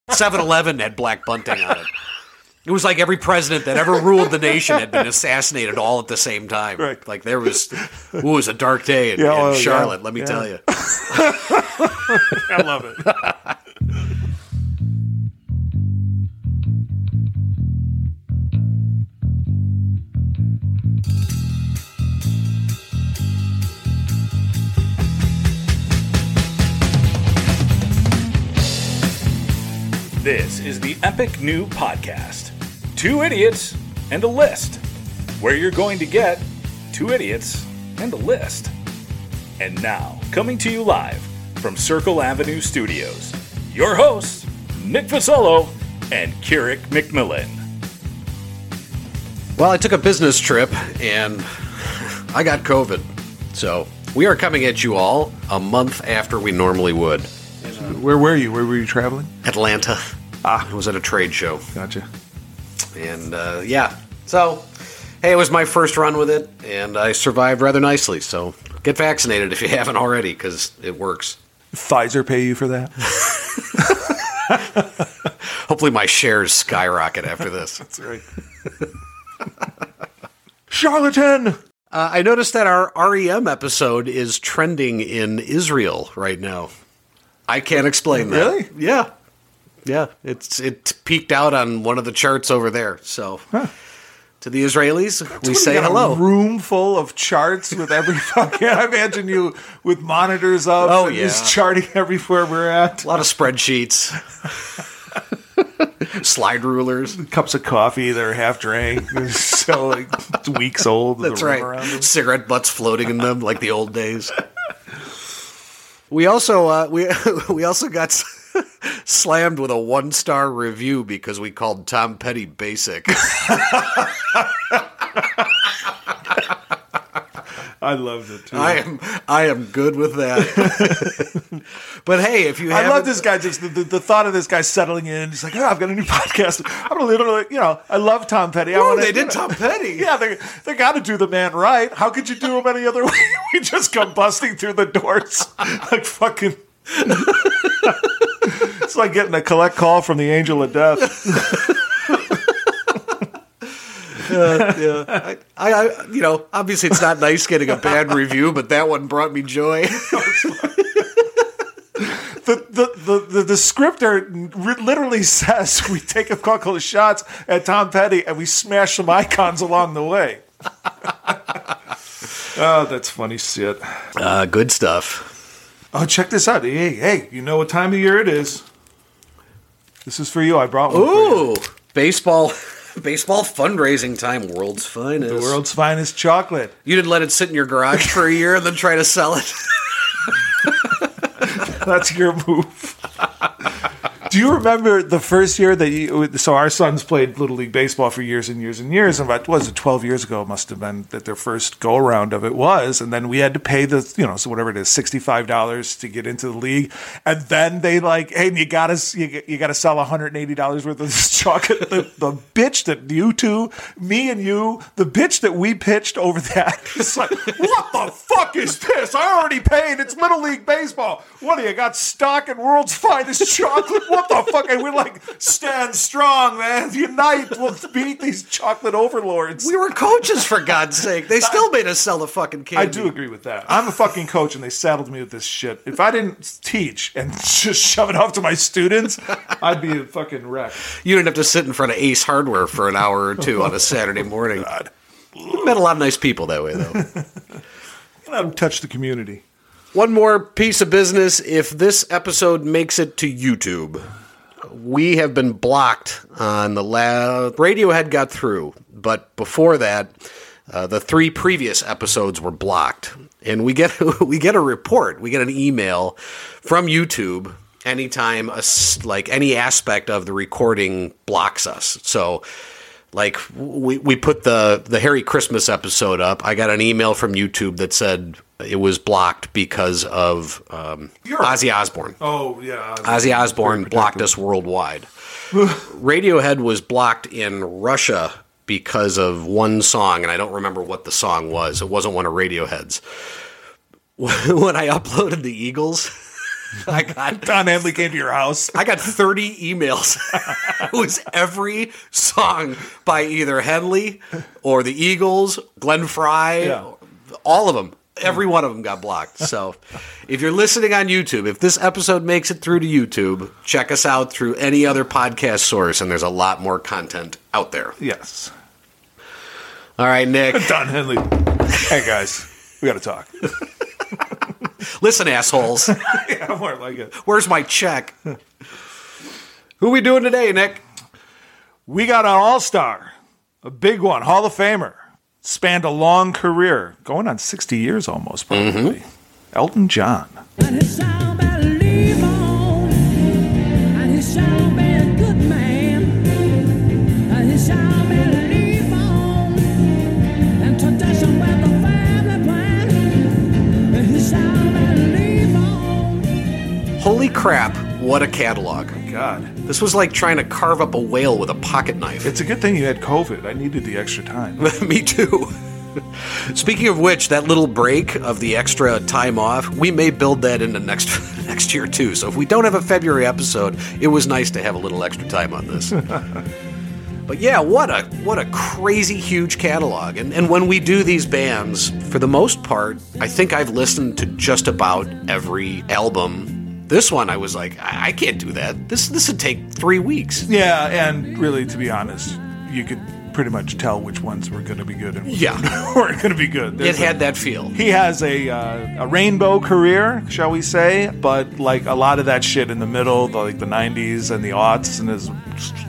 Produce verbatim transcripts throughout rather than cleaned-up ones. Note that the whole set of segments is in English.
seven eleven had black bunting on it. It was like every president that ever ruled the nation had been assassinated all at the same time. Right. Like there was, ooh, it was a dark day in, yeah, in well, Charlotte, yeah, let me yeah. tell you. I love it. This is the Epic New Podcast, Two Idiots and a List, where you're going to get two idiots and a list. And now, coming to you live from Circle Avenue Studios, your hosts, Nick Fasolo and Keurig McMillan. Well, I took a business trip and I got COVID. So we are coming at you all a month after we normally would. Where were you? Where were you traveling? Atlanta. Ah. I was at a trade show. Gotcha. And, uh, yeah. So, hey, it was my first run with it, and I survived rather nicely. So, get vaccinated if you haven't already, because it works. Pfizer pay you for that? Hopefully my shares skyrocket after this. That's right. Charlatan! Uh, I noticed that our R E M episode is trending in Israel right now. I can't explain that. Really? Yeah. Yeah. It's it peaked out on one of the charts over there. So, huh. To the Israelis, That's we say hello. A room full of charts with every fucking... I imagine you with monitors up. Oh, and yeah. Just charting everywhere we're at. A lot of spreadsheets. Slide rulers. Cups of coffee that are half drank. So, like, weeks old. That's right. Cigarette butts floating in them like the old days. We also uh, we we also got slammed with a one star review because we called Tom Petty basic. I loved it too. I am I am good with that. But hey, if you I love this guy. Just the, the, the thought of this guy settling in. He's like, oh, I've got a new podcast. I don't literally, you know, I love Tom Petty. I Ooh, wanna, they did you know, Tom Petty. Yeah, they they got to do the man right. How could you do him any other way? We just come busting through the doors like fucking. It's like getting a collect call from the angel of death. Uh, yeah, I, I, you know, obviously it's not nice getting a bad review, but that one brought me joy. The, the, the, the, the scripter literally says we take a couple of shots at Tom Petty and we smash some icons along the way. Oh, that's funny shit. Uh, good stuff. Oh, check this out. Hey, hey, you know what time of year it is? This is for you. I brought one. Ooh, for you. baseball. Baseball fundraising time, world's finest. The world's finest chocolate. You didn't let it sit in your garage for a year and then try to sell it? That's your move. Do you remember the first year that you... So our sons played Little League Baseball for years and years and years. And about, what was it, twelve years ago it must have been that their first go-around of it was. And then we had to pay the, you know, so whatever it is, sixty-five dollars to get into the league. And then they like, hey, you got to you, you got to sell one hundred eighty dollars worth of this chocolate. The, the bitch that you two, me and you, the bitch that we pitched over that. It's like, what the fuck is this? I already paid. It's Little League Baseball. What do you got stock in world's finest chocolate? What the fuck? And we're like, stand strong, man. Unite. We'll beat these chocolate overlords. We were coaches, for God's sake. They still made us sell the fucking candy. I do agree with that. I'm a fucking coach, and they saddled me with this shit. If I didn't teach and just shove it off to my students, I'd be a fucking wreck. You didn't have to sit in front of Ace Hardware for an hour or two on a Saturday morning. God. You met a lot of nice people that way, though. You let them touch the community. One more piece of business. If this episode makes it to YouTube, we have been blocked on the last... Radiohead got through, but before that, uh, the three previous episodes were blocked. And we get we get a report, we get an email from YouTube anytime a, like any aspect of the recording blocks us. So... Like, we, we put the, the Harry Christmas episode up. I got an email from YouTube that said it was blocked because of um, Ozzy Osbourne. Oh, yeah. Ozzy Osbourne blocked us worldwide. Radiohead was blocked in Russia because of one song, and I don't remember what the song was. It wasn't one of Radiohead's. When I uploaded the Eagles... I got Don Henley came to your house. I got thirty emails. It was every song by either Henley or the Eagles, Glenn Frey, Yeah. all of them. Every one of them got blocked. So if you're listening on YouTube, if this episode makes it through to YouTube, check us out through any other podcast source, and there's a lot more content out there. Yes. All right, Nick. Don Henley. Hey, guys. We got to talk. Listen, assholes. Yeah, more like it. Where's my check? Who we doing today, Nick? We got an all-star. A big one. Hall of Famer. Spanned a long career. Going on sixty years almost, probably. Mm-hmm. Elton John. And he shall believe on, and he shall be a good man, and he shall believe on, and tradition with the family plan, and he shall believe on. Holy crap, what a catalog. God. This was like trying to carve up a whale with a pocket knife. It's a good thing you had COVID. I needed the extra time. Me too. Speaking of which, that little break of the extra time off, we may build that into next next year too. So if we don't have a February episode, it was nice to have a little extra time on this. But yeah, what a what a crazy huge catalog. And and when we do these bands, for the most part, I think I've listened to just about every album. This one, I was like, I, I can't do that. This this would take three weeks. Yeah, and really, to be honest, you could pretty much tell which ones were going to be good and which Yeah. weren't going to be good. There's It had a, that feel. He has a uh, a rainbow career, shall we say? But like a lot of that shit in the middle, the, like the nineties and the aughts, and his,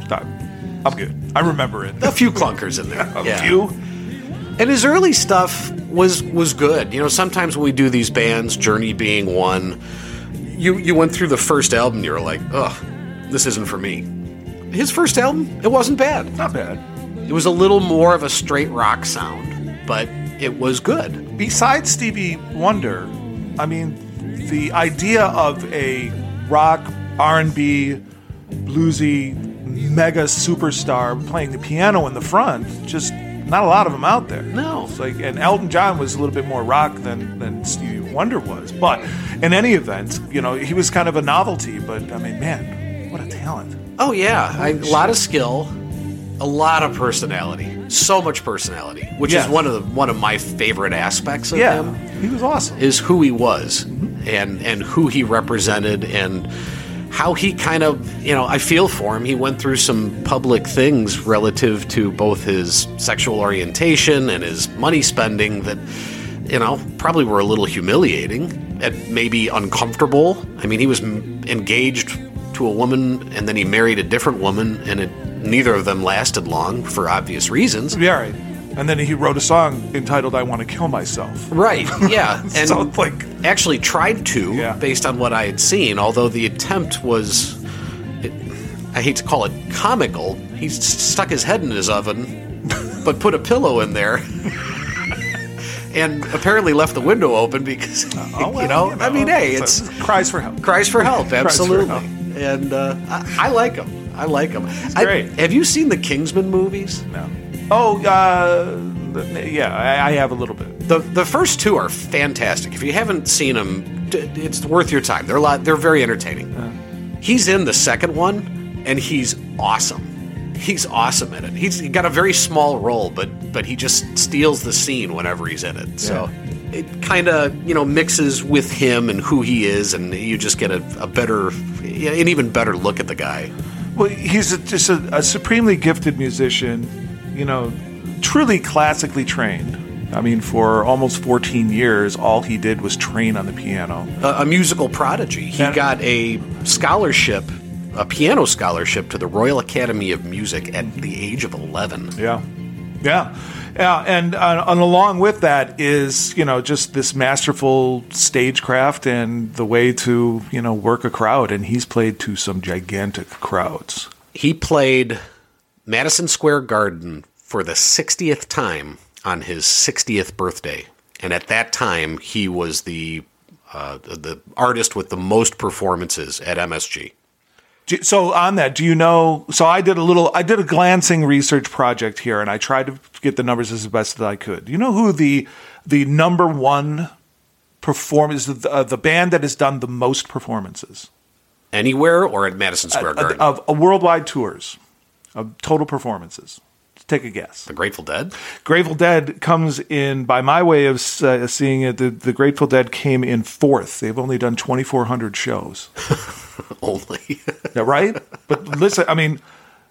I'm good. I remember it. A few clunkers in there. A yeah. few. And his early stuff was was good. You know, sometimes when we do these bands, Journey being one, you you went through the first album and you were like, ugh, this isn't for me. His first album, it wasn't bad. Not bad. It was a little more of a straight rock sound, but it was good. Besides Stevie Wonder, I mean, the idea of a rock, R and B, bluesy, mega superstar playing the piano in the front, just not a lot of them out there. No. It's like, and Elton John was a little bit more rock than, than Stevie Wonder was. But in any event, you know, he was kind of a novelty. But, I mean, man, what a talent. Oh, yeah. I, a lot of skill, a lot of personality. So much personality, which Yes. is one of the one of my favorite aspects of Yeah, him. he was awesome. Is who he was and and who he represented and how he kind of, you know, I feel for him. He went through some public things relative to both his sexual orientation and his money spending that, you know, probably were a little humiliating and maybe uncomfortable. I mean, he was m- engaged to a woman and then he married a different woman and it, neither of them lasted long for obvious reasons. Yeah, right. And then he wrote a song entitled "I Want to Kill Myself." Right, yeah. And So, like, actually tried to, Yeah. based on what I had seen, although the attempt was, it, I hate to call it comical, he s- stuck his head in his oven, but put a pillow in there, and apparently left the window open because, oh, well, you, know, I mean, hey, it's cries for help. cries for help, for absolutely. help. And uh, I, I like him. I like him. I- great. have you seen the Kingsman movies? No. Oh, uh, yeah, I, I have a little bit. The the first two are fantastic. If you haven't seen them, d- it's worth your time. They're a lot. They're very entertaining. He's in the second one, and he's awesome. He's awesome in it. He's got a very small role, but but he just steals the scene whenever he's in it. So it kind of, you know, mixes with him and who he is, and you just get a, a better, an even better look at the guy. Well, he's a, just a, a supremely gifted musician, you know, truly classically trained. I mean, for almost fourteen years, all he did was train on the piano. A, a musical prodigy. He And- got a scholarship, a piano scholarship to the Royal Academy of Music at the age of eleven. Yeah, yeah, yeah, and uh, and along with that is, you know, just this masterful stagecraft and the way to, you know, work a crowd. And he's played to some gigantic crowds. He played Madison Square Garden for the sixtieth time on his sixtieth birthday. And at that time, he was the uh, the artist with the most performances at M S G. Do- So on that, do you know? So I did a little, I did a glancing research project here, and I tried to get the numbers as best that I could. Do you know who the the number one performance, the, uh, the band that has done the most performances. Anywhere or at Madison Square Uh, Garden? of, of worldwide tours, of total performances. Take a guess. The Grateful Dead? Grateful Dead comes in, by my way of uh, seeing it, the, the Grateful Dead came in fourth. They've only done twenty-four hundred shows. Only. Yeah, right? But listen, I mean,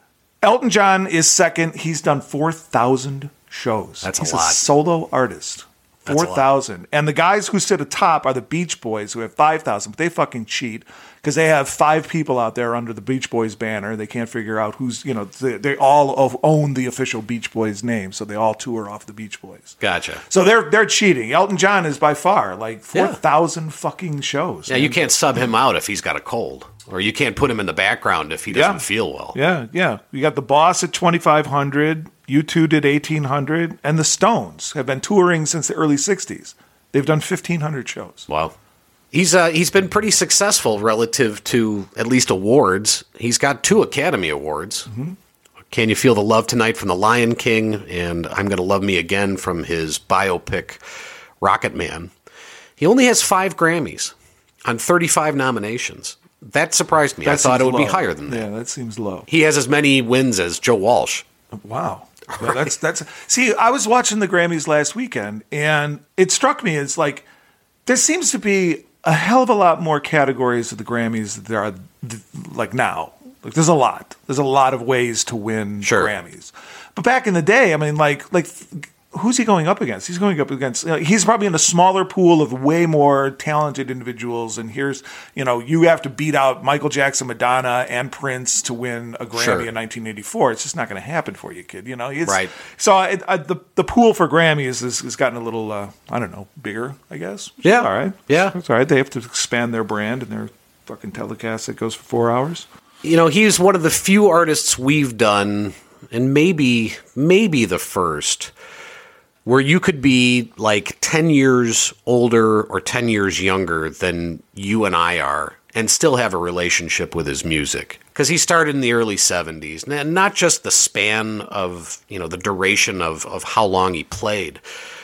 Elton John is second. He's done four thousand shows. That's a He's lot. a solo artist. That's a four thousand. And the guys who sit atop are the Beach Boys, who have five thousand, but they fucking cheat because they have five people out there under the Beach Boys banner. They can't figure out who's, you know, they, they all of, own the official Beach Boys name, so they all tour off the Beach Boys. Gotcha. So they're they're cheating. Elton John is by far like four thousand fucking shows. Yeah, you can't sub him out if he's got a cold. Or you can't put him in the background if he doesn't Yeah. feel well. Yeah, yeah. You got the Boss at twenty-five hundred. U two did eighteen hundred. And the Stones have been touring since the early sixties. They've done fifteen hundred shows. Wow. He's uh, he's been pretty successful relative to at least awards. He's got two Academy Awards. Mm-hmm. Can You Feel the Love Tonight from The Lion King and I'm Gonna Love Me Again from his biopic Rocket Man. He only has five Grammys on thirty-five nominations. That surprised me. That I thought it seems would be low. higher than that. Yeah, that seems low. He has as many wins as Joe Walsh. Wow. Yeah, that's that's see, I was watching the Grammys last weekend and it struck me as like there seems to be a hell of a lot more categories of the Grammys that there are th- like now. Like there's a lot. There's a lot of ways to win Sure. Grammys. But back in the day, I mean like like who's he going up against? He's going up against, you know, he's probably in a smaller pool of way more talented individuals. And here's, you know, you have to beat out Michael Jackson, Madonna, and Prince to win a Grammy Sure. in nineteen eighty-four. It's just not going to happen for you, kid. You know, it's, Right. So it, uh, the the pool for Grammys has, has gotten a little, uh, I don't know, bigger, I guess. Yeah. All right. Yeah. That's all right. They have to expand their brand and their fucking telecast that goes for four hours. You know, he's one of the few artists we've done, and maybe maybe the first, where you could be like ten years older or ten years younger than you and I are and still have a relationship with his music. Because he started in the early seventies, and not just the span of, you know, the duration of, of how long he played,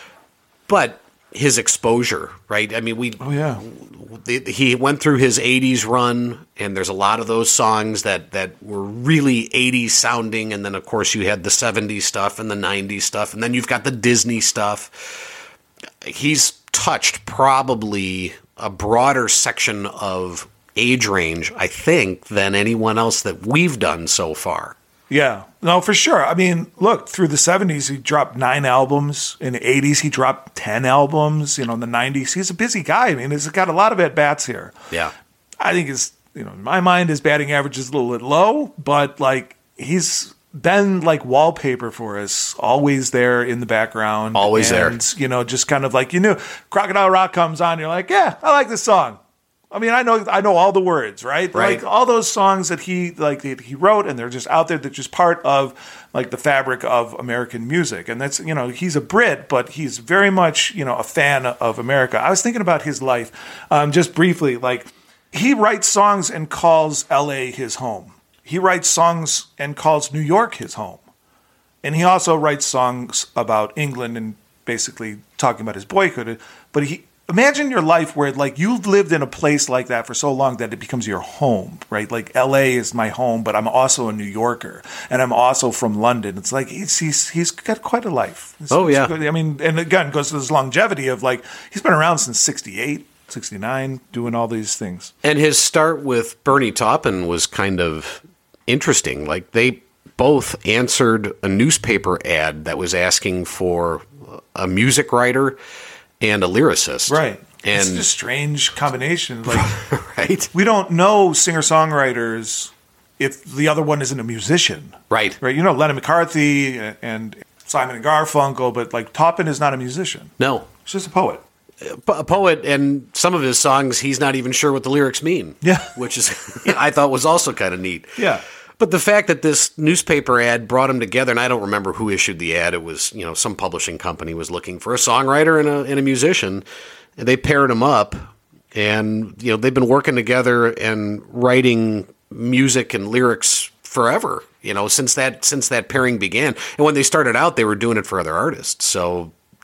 but his exposure, right? I mean, we Oh, yeah. the- he went through his eighties run, and there's a lot of those songs that, that were really eighties sounding, and then, of course, you had the seventies stuff and the nineties stuff, and then you've got the Disney stuff. He's touched probably a broader section of age range, I think, than anyone else that we've done so far. Yeah, no, for sure. I mean, look, through the seventies, he dropped nine albums. In the eighties, he dropped ten albums. You know, in the nineties, he's a busy guy. I mean, he's got a lot of at-bats here. Yeah. I think his, you know, in my mind, his batting average is a little bit low, but like he's been like wallpaper for us, always there in the background. Always there. And, you know, just kind of like, you knew Crocodile Rock comes on, you're like, yeah, I like this song. I mean, I know I know all the words, right? Right. Like all those songs that he like that he wrote, and they're just out there. They're just part of like the fabric of American music. And that's, you know, he's a Brit, but he's very much, you know, a fan of America. I was thinking about his life, um, just briefly. Like he writes songs and calls L A his home. He writes songs and calls New York his home. And he also writes songs about England and basically talking about his boyhood. But he imagine your life where like you've lived in a place like that for so long that it becomes your home, right? Like L A is my home, but I'm also a New Yorker and I'm also from London. It's like he's he's, he's got quite a life. It's- Oh, yeah. it's- I mean, and again, goes to this longevity of like he's been around since sixty-eight, sixty-nine, doing all these things. And his start with Bernie Taupin was kind of interesting. Like they both answered a newspaper ad that was asking for a music writer and a lyricist. Right. It's And a strange combination. Like right. we don't know singer-songwriters if the other one isn't a musician. Right. Right. You know, Lennon McCarthy and Simon and Garfunkel, but like Taupin is not a musician. No. He's just a poet. A poet, and some of his songs, he's not even sure what the lyrics mean. Yeah. Which is, I thought was also kind of neat. Yeah. But the fact that this newspaper ad brought him together, and I don't remember who issued the ad. It was, you know, some publishing company was looking for a songwriter and a, and a musician. And they paired them up, and, you know, they've been working together and writing music and lyrics forever, you know, since that since that pairing began. And when they started out, they were doing it for other artists. So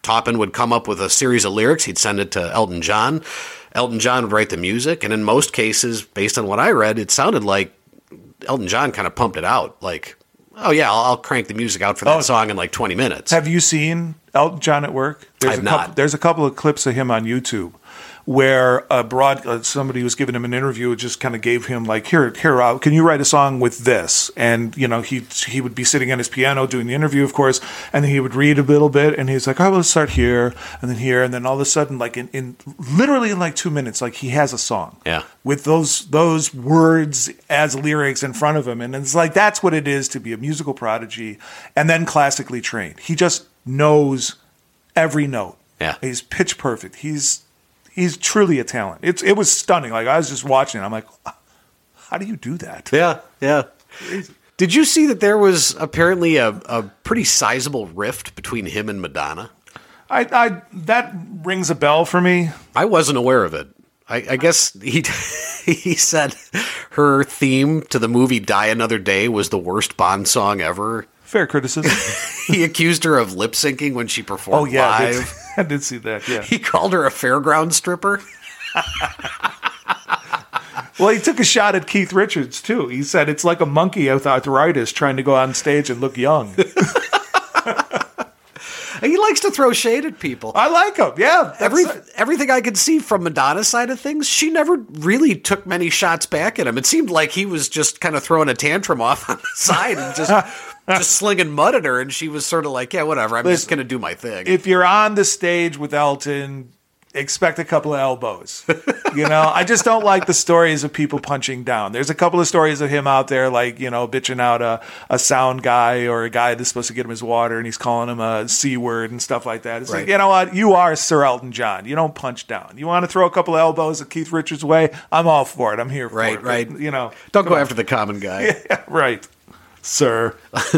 Taupin would come up with a series of lyrics. He'd send it to Elton John. Elton John would write the music. And in most cases, based on what I read, it sounded like Elton John kind of pumped it out. Like, oh, yeah, I'll, I'll crank the music out for that Oh. song in like twenty minutes. Have you seen Elton John at work? There's I've a couple, not. There's a couple of clips of him on YouTube where a broad uh, somebody was giving him an interview, just kind of gave him like, here, here, uh, can you write a song with this? And you know, he he would be sitting at his piano doing the interview, of course, and then he would read a little bit, and he's like, oh, let's start here, and then here, and then all of a sudden, like in, in literally in like two minutes, like he has a song, Yeah. with those those words as lyrics in front of him, and it's like that's what it is to be a musical prodigy, and then classically trained. He just knows every note. Yeah. He's pitch perfect. He's he's truly a talent. It's it was stunning. Like I was just watching it. I'm like, how do you do that? Yeah, yeah. Did you see that there was apparently a, a pretty sizable rift between him and Madonna? I, I that rings a bell for me. I wasn't aware of it. I, I guess he he said her theme to the movie Die Another Day was the worst Bond song ever. Fair criticism. He accused her of lip syncing when she performed Oh yeah, I did, live. I did see that. Yeah. He called her a fairground stripper. Well, he took a shot at Keith Richards too. He said it's like a monkey with arthritis trying to go on stage and look young. He likes to throw shade at people. I like him. Yeah. that's- Every, everything I could see from Madonna's side of things, she never really took many shots back at him. It seemed like he was just kind of throwing a tantrum off on the side and just just slinging mud at her, and she was sort of like, yeah, whatever, I'm just Listen, going to do my thing. if you're on the stage with Elton, expect a couple of elbows. You know, I just don't like the stories of people punching down. There's a couple of stories of him out there, like, you know, bitching out a, a sound guy or a guy that's supposed to get him his water, and he's calling him a C word and stuff like that. It's Right. like, you know what? You are Sir Elton John. You don't punch down. You want to throw a couple of elbows at Keith Richards' way? I'm all for it. I'm here for Right, it. right. But, you know, Don't go after the common guy. yeah, right, sir.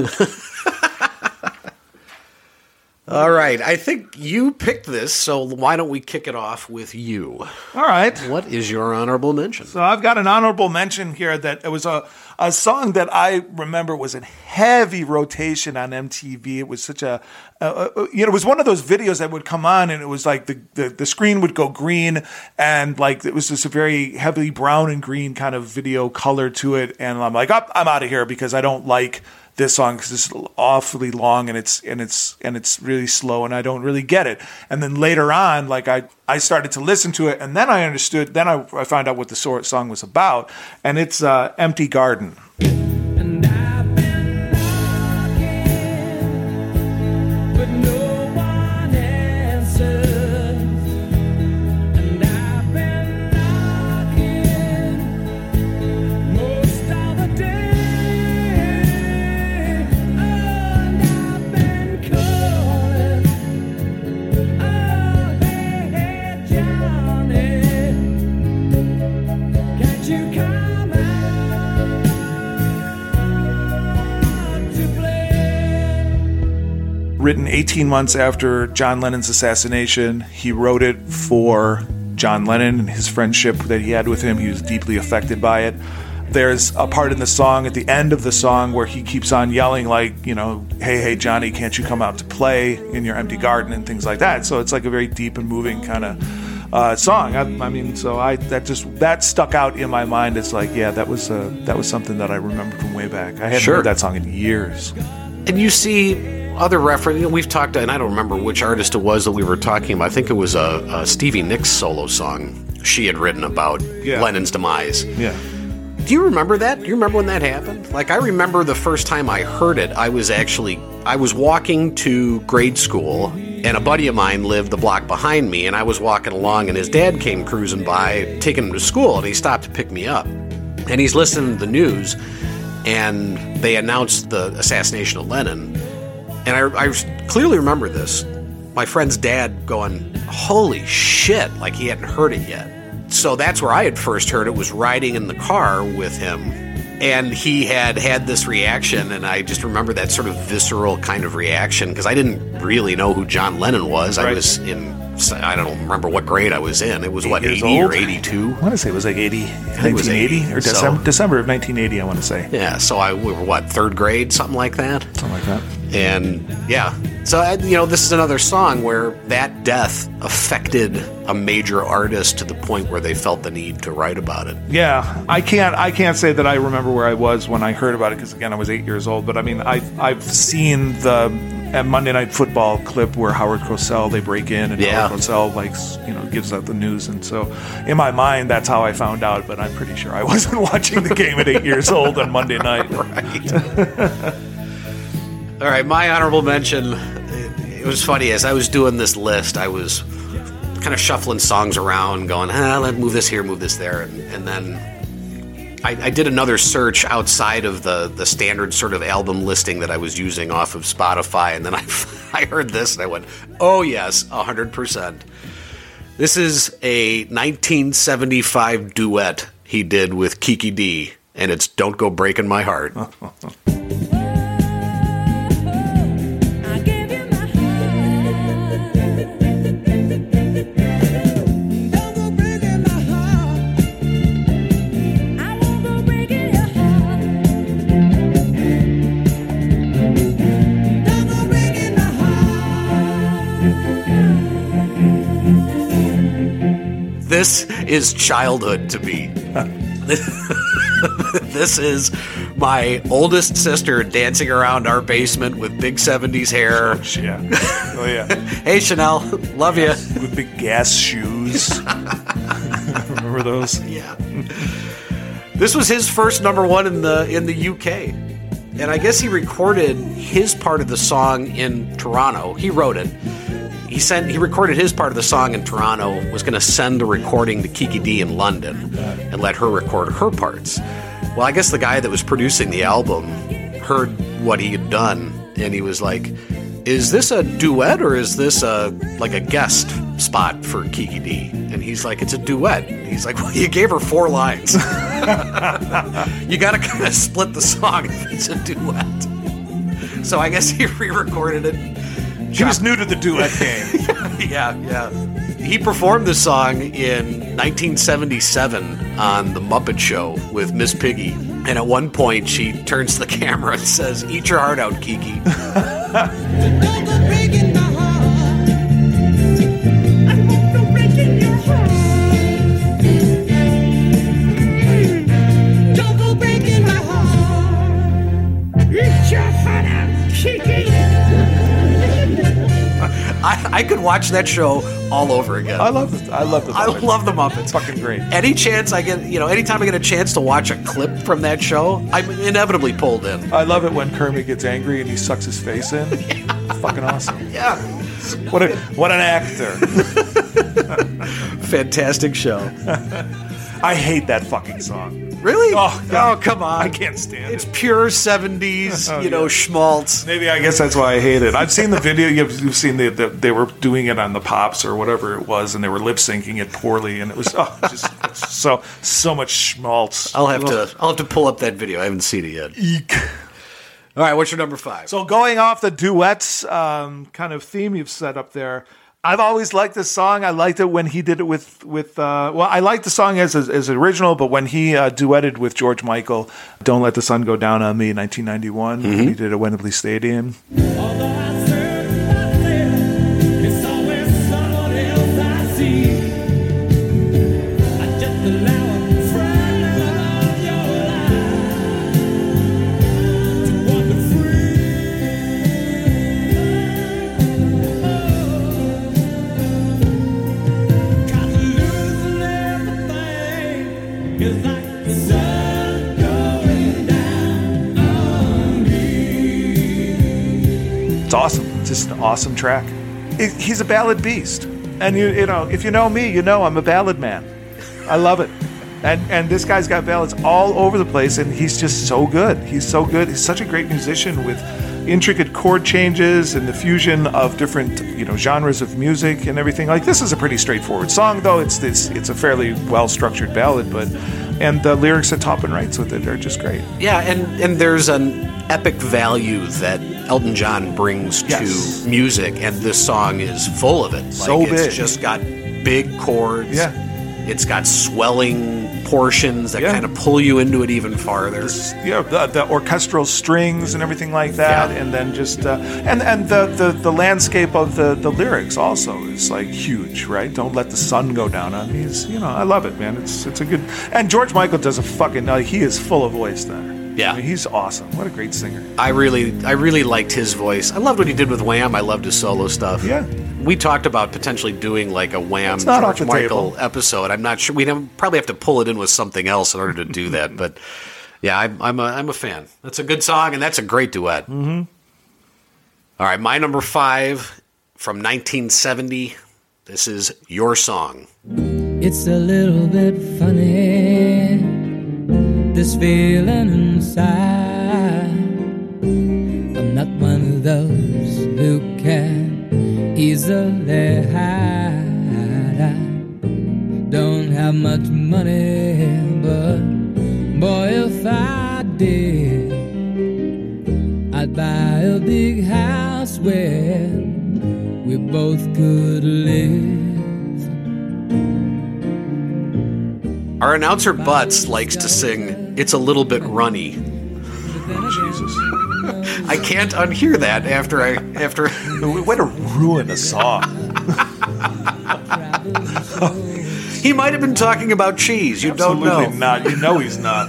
All right, I think you picked this, so why don't we kick it off with you? All right. What is your honorable mention? So I've got an honorable mention here that it was a, a song that I remember was in heavy rotation on M T V. It was such a, a, a you know, it was one of those videos that would come on and it was like the, the, the screen would go green and like it was just a very heavily brown and green kind of video color to it. And I'm like, oh, I'm out of here because I don't like this song because it's awfully long and it's and it's and it's really slow and I don't really get it. And then later on, like I, I started to listen to it and then I understood. Then I, I found out what the so- song was about, and it's uh, "Empty Garden." And I've been knocking, but no one answers. And I've been knocking most of the day. And I've been calling, oh hey hey Johnny, can't you come out? Written eighteen months after John Lennon's assassination, he wrote it for John Lennon and his friendship that he had with him. He was deeply affected by it. There's a part in the song, at the end of the song, where he keeps on yelling like, you know, hey, hey, Johnny, can't you come out to play in your empty garden and things like that. So it's like a very deep and moving kind of uh, song. I, I mean, so I that just that stuck out in my mind. It's like, yeah, that was uh, that was something that I remember from way back. I hadn't Sure. heard that song in years. And you see other reference, you know, we've talked, and I don't remember which artist it was that we were talking about. I think it was a, a Stevie Nicks solo song she had written about Yeah. Lennon's demise. Yeah. Do you remember that? Do you remember when that happened? Like, I remember the first time I heard it, I was actually, I was walking to grade school, and a buddy of mine lived the block behind me, and I was walking along, and his dad came cruising by, taking him to school, and he stopped to pick me up. And he's listening to the news, and they announced the assassination of Lennon. And I, I clearly remember this. My friend's dad going, holy shit, like he hadn't heard it yet. So that's where I had first heard it, was riding in the car with him. And he had had this reaction, and I just remember that sort of visceral kind of reaction, because I didn't really know who John Lennon was. I Right. was in, I don't remember what grade I was in. It was, what, years eighty or old? eighty-two? I want to say it was like eighty, think it was nineteen eighty, eighty, or so- December, December of nineteen eighty, I want to say. Yeah, so I, we were, what, third grade, something like that? Something like that. And yeah, so I- you know, this is another song where that death affected a major artist to the point where they felt the need to write about it. Yeah, I can't. I can't say that I remember where I was when I heard about it because again, I was eight years old. But I mean, I I've seen the uh, Monday Night Football clip where Howard Cosell they break in and Yeah. Howard Cosell like you know gives out the news, and so in my mind that's how I found out. But I'm pretty sure I wasn't watching the game at eight years old on Monday night. All right, my honorable mention. It, it was funny as I was doing this list, I was kind of shuffling songs around, going, ah, let's move this here, move this there, and, and then I, I did another search outside of the the standard sort of album listing that I was using off of Spotify, and then I I heard this and I went, oh yes, a hundred percent. This is a nineteen seventy-five duet he did with Kiki D, and it's "Don't Go Breaking My Heart." I gave you my heart. Don't go breaking my heart. I won't go breaking your heart. Don't go breaking my heart. This is childhood to me. This is my oldest sister dancing around our basement with big seventies hair. Yeah. Oh yeah. Hey, Chanel, love you. With big gas shoes. Remember those? Yeah. This was his first number one in the in the U K, and I guess he recorded his part of the song in Toronto. He wrote it. He sent. He recorded his part of the song in Toronto. Was going to send the recording to Kiki D in London and let her record her parts. Well, I guess the guy that was producing the album heard what he had done, and he was like, "Is this a duet or is this a like a guest spot for Kiki D?" And he's like, "It's a duet." He's like, "Well, you gave her four lines. You got to kind of split the song if it's a duet." So I guess he re-recorded it. He was new to the duet game. Yeah, yeah. He performed this song in nineteen seventy-seven on The Muppet Show with Miss Piggy. And at one point, she turns to the camera and says, "Eat your heart out, Kiki." Don't go breaking my heart. I won't go breaking your heart. Don't go breaking my heart. Eat your heart out, Kiki. I, I could watch that show all over again. I love it. I love the I Muppets. love the Muppets. Fucking great. Any chance I get, you know, anytime I get a chance to watch a clip from that show, I'm inevitably pulled in. I love it when Kermit gets angry and he sucks his face in. Fucking awesome. Yeah. What a what an actor. Fantastic show. I hate that fucking song. Really? Oh, God. Oh, come on. I can't stand It's it. pure seventies, Oh, you know, yeah. schmaltz. Maybe I guess that's why I hate it. I've seen the video. You've, you've seen the, the they were doing it on the Pops or whatever it was, and they were lip syncing it poorly, and it was oh, just so so much schmaltz. I'll have to I'll have to pull up that video. I haven't seen it yet. Eek. All right, what's your number five? So going off the duets um, kind of theme you've set up there, I've always liked this song. I liked it when he did it with with. Uh, well, I liked the song as as, as original, but when he uh, duetted with George Michael, "Don't Let the Sun Go Down on Me" in nineteen ninety-one, Mm-hmm. he did at Wembley Stadium. Although I serve myself, it's always someone else I see. I just allow a fragment of your life to wander free. Cause losing everything is like the sun going down on me. It's awesome. It's just an awesome track. It, he's a ballad beast, and you you know if you know me, you know I'm a ballad man. I love it, and and this guy's got ballads all over the place, and he's just so good. He's so good. He's such a great musician with intricate chord changes and the fusion of different you know genres of music and everything. Like this is a pretty straightforward song, though. It's this it's a fairly well structured ballad, but and the lyrics that Toppin writes with it are just great. Yeah, and, and there's an epic value that Elton John brings Yes. to music, and this song is full of it. Like, So it's big. just got big chords. Yeah. It's got swelling portions that Yeah. kind of pull you into it even farther. Yeah, the, the orchestral strings and everything like that, Yeah. and then just uh, and and the, the, the landscape of the, the lyrics also is like huge, right? Don't let the sun go down on me. It's, you know, I love it, man. It's it's a good, and George Michael does a fucking like he is full of voice there. Yeah. I mean, he's awesome. What a great singer. I really, I really liked his voice. I loved what he did with Wham. I loved his solo stuff. Yeah. We talked about potentially doing like a Wham It's not off George the Michael table. episode. I'm not sure. We'd have, probably have to pull it in with something else in order to do that. But yeah, I'm, I'm a, I'm a fan. That's a good song, and that's a great duet. Mm-hmm. All right, my number five from nineteen seventy. This is Your Song. It's a little bit funny, this feeling inside. I'm not one of those who can easily hide. I don't have much money, but boy, if I did, I'd buy a big house where we both could live. Our announcer Butts likes to sing It's a Little Bit Runny. Jesus. I can't unhear that after I after Way to ruin a song. he might have been talking about cheese. You Absolutely don't know. not. You know he's not.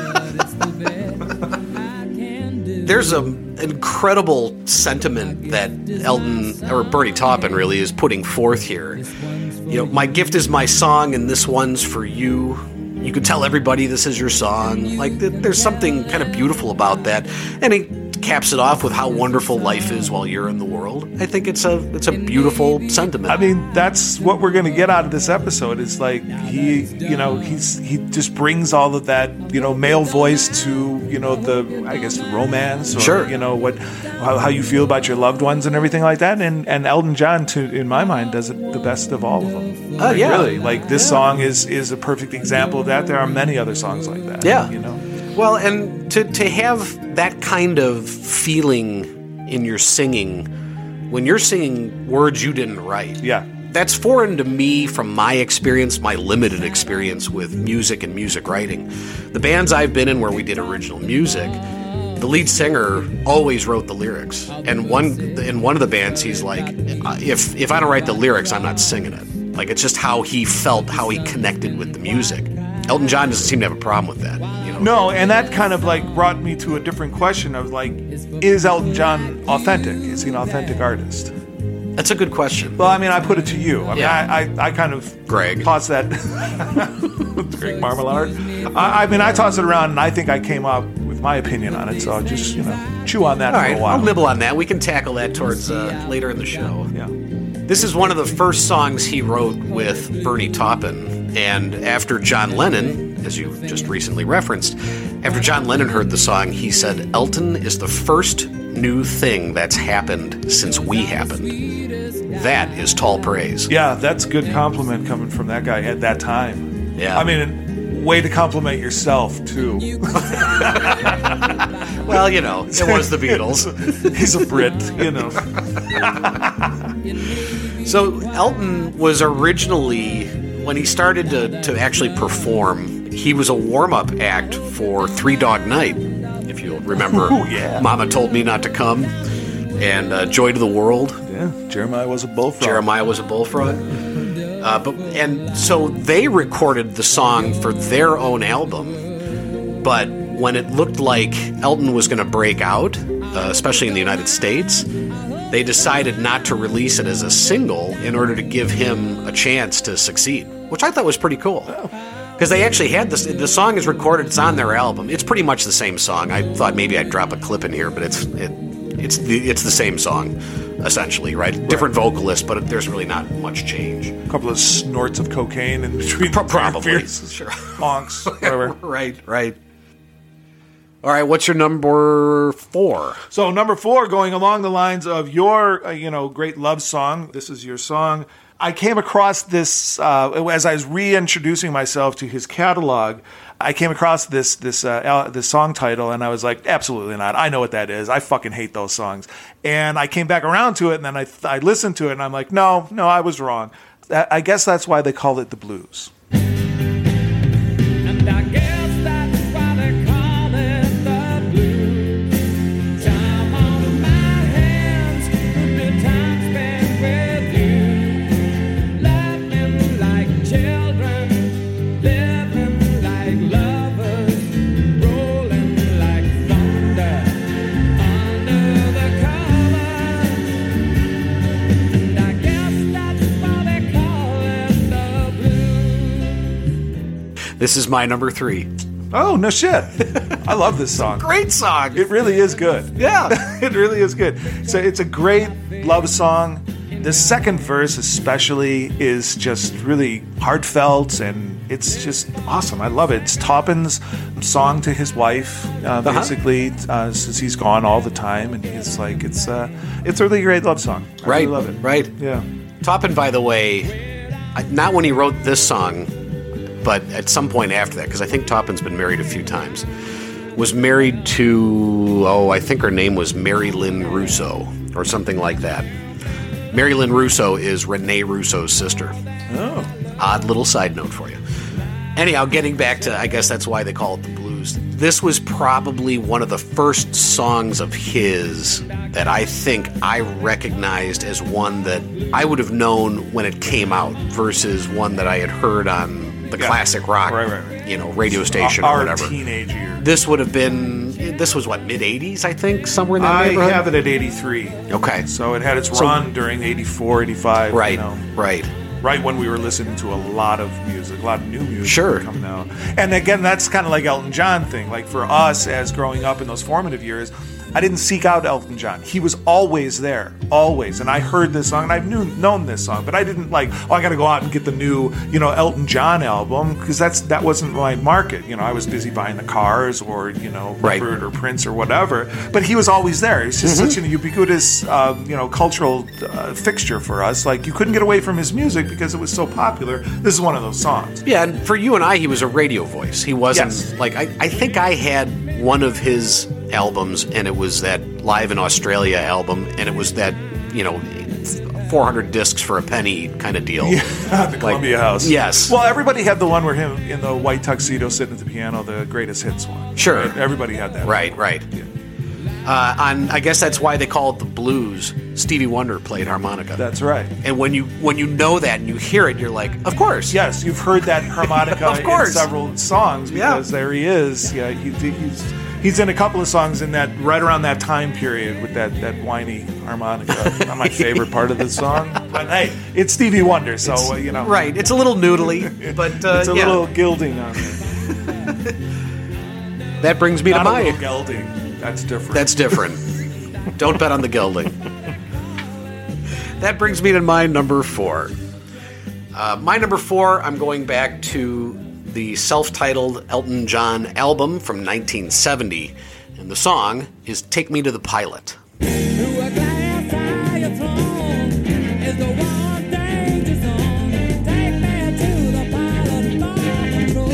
There's an incredible sentiment that Elton or Bernie Taupin really is putting forth here. You know, my gift is my song, and this one's for you. You could tell everybody this is your song. Like, th- there's something kind of beautiful about that, and he caps it off with how wonderful life is while you're in the world. I think it's a it's a beautiful sentiment. I mean, that's what we're going to get out of this episode. Is like he, you know, he's he just brings all of that, you know, male voice to, you know, the I guess the romance, or, Sure. you know, what how, how you feel about your loved ones and everything like that. And and Elton John, to in my mind, does it the best of all of them. Oh, Like, yeah. really. Like this song is is a perfect example of that. There are many other songs like that. Yeah. you know. Well, and to, to have that kind of feeling in your singing, when you're singing words you didn't write, Yeah. that's foreign to me from my experience, my limited experience with music and music writing. The bands I've been in where we did original music, the lead singer always wrote the lyrics. And one in one of the bands, he's like, if if I don't write the lyrics, I'm not singing it. Like, it's just how he felt, how he connected with the music. Elton John doesn't seem to have a problem with that. You know? No, and that kind of like brought me to a different question of like, is Elton John authentic? Is he an authentic artist? That's a good question. Well, I mean, I put it to you. I mean, Yeah. I, I, I kind of Greg. toss that. Greg Marmalade. I, I mean, I toss it around, and I think I came up with my opinion on it. So I'll just, you know, chew on that All for right, a while. I'll nibble on that. We can tackle that towards uh, later in the show. Yeah. This is one of the first songs he wrote with Bernie Taupin. And after John Lennon, as you just recently referenced, after John Lennon heard the song, he said, Elton is the first new thing that's happened since we happened. That is tall praise. Yeah, that's a good compliment coming from that guy at that time. Yeah. I mean, way to compliment yourself, too. Well, you know, it was the Beatles. He's a Brit, you know. So Elton was originally, when he started to, to actually perform, he was a warm-up act for Three Dog Night, if you'll remember. Ooh, yeah. Mama Told Me Not to Come, and uh, Joy to the World. Yeah, Jeremiah was a bullfrog. Jeremiah was a bullfrog. Uh, but and so they recorded the song for their own album, but when it looked like Elton was going to break out, uh, especially in the United States, they decided not to release it as a single in order to give him a chance to succeed, which I thought was pretty cool. Because they actually had this, the song is recorded, it's on their album. It's pretty much the same song. I thought maybe I'd drop a clip in here, but it's it, it's the it's the same song, essentially, right? Different vocalist, but there's really not much change. A couple of snorts of cocaine in between. Pro- probably. Fierce Sure. honks, whatever. Right, right. All right, what's your number four? So number four, going along the lines of your, uh, you know, great love song. This is your song. I came across this uh, as I was reintroducing myself to his catalog. I came across this this uh, al- this song title, and I was like, absolutely not. I know what that is. I fucking hate those songs. And I came back around to it, and then I I listened to it, and I'm like, no, no, I was wrong. I I guess that's why they call it the blues. This is my number three. Oh, no shit. I love this song. Great song. It really is good. Yeah. It really is good. So it's a great love song. The second verse especially is just really heartfelt, and it's just awesome. I love it. It's Toppin's song to his wife, uh, basically, uh, since he's gone all the time, and he's like, it's uh, it's a really great love song. I Right. really love it. Right. Yeah. Toppin, by the way, I- not when he wrote this song, but at some point after that, because I think Toppin's been married a few times, was married to, oh, I think her name was Mary Lynn Russo, or something like that. Mary Lynn Russo is Rene Russo's sister. Oh. Odd little side note for you. Anyhow, getting back to, I guess that's why they call it the blues. This was probably one of the first songs of his that I think I recognized as one that I would have known when it came out versus one that I had heard on the Yeah. classic rock, Right, right, right. you know, radio station Our or whatever. teenage years. This would have been, this was what, mid-eighties, I think, somewhere in that I neighborhood? have it at eighty-three. Okay. So it had its So- run during eighty-four, eighty-five. Right, You know, right. right when we were listening to a lot of music, a lot of new music Sure. coming out. And again, that's kind of like Elton John thing. Like for us, as growing up in those formative years, I didn't seek out Elton John. He was always there, always. And I heard this song, and I've knew, known this song, but I didn't like, oh, I got to go out and get the new, you know, Elton John album, because that's that wasn't my market. You know, I was busy buying the Cars or, you know, Right. Leopard or Prince or whatever. But he was always there. He's just such an ubiquitous, um, you know, cultural uh, fixture for us. Like, you couldn't get away from his music because it was so popular. This is one of those songs. Yeah, and for you and I, he was a radio voice. He wasn't Yes. like I, I think I had one of his albums, and it was that Live in Australia album, and it was that, you know, four hundred discs for a penny kind of deal. Yeah, the Columbia House. Yes. Well, everybody had the one where him in the white tuxedo sitting at the piano, the greatest hits one. Sure. Right? Everybody had that. Right, right. Uh, on I guess that's why they call it the blues. Stevie Wonder played harmonica. That's right. and when you when you know that and you hear it, you're like, of course. Yes, you've heard that harmonica Of course. in several songs because Yeah. there he is. Yeah, he, he's he's in a couple of songs in that right around that time period with that, that whiny harmonica. Not my favorite part of the song, but hey, it's Stevie Wonder, so uh, you know. Right. It's a little noodly, but uh, It's a yeah. little gilding on it. That brings me Not to a my. little gelding. That's different. That's different. Don't bet on the gelding. That brings me to my number four. Uh, my number four, I'm going back to the self-titled Elton John album from nineteen seventy, and the song is "Take Me to the Pilot." Through a glass eye throne is the one danger zone. Take me to the pilot bar control.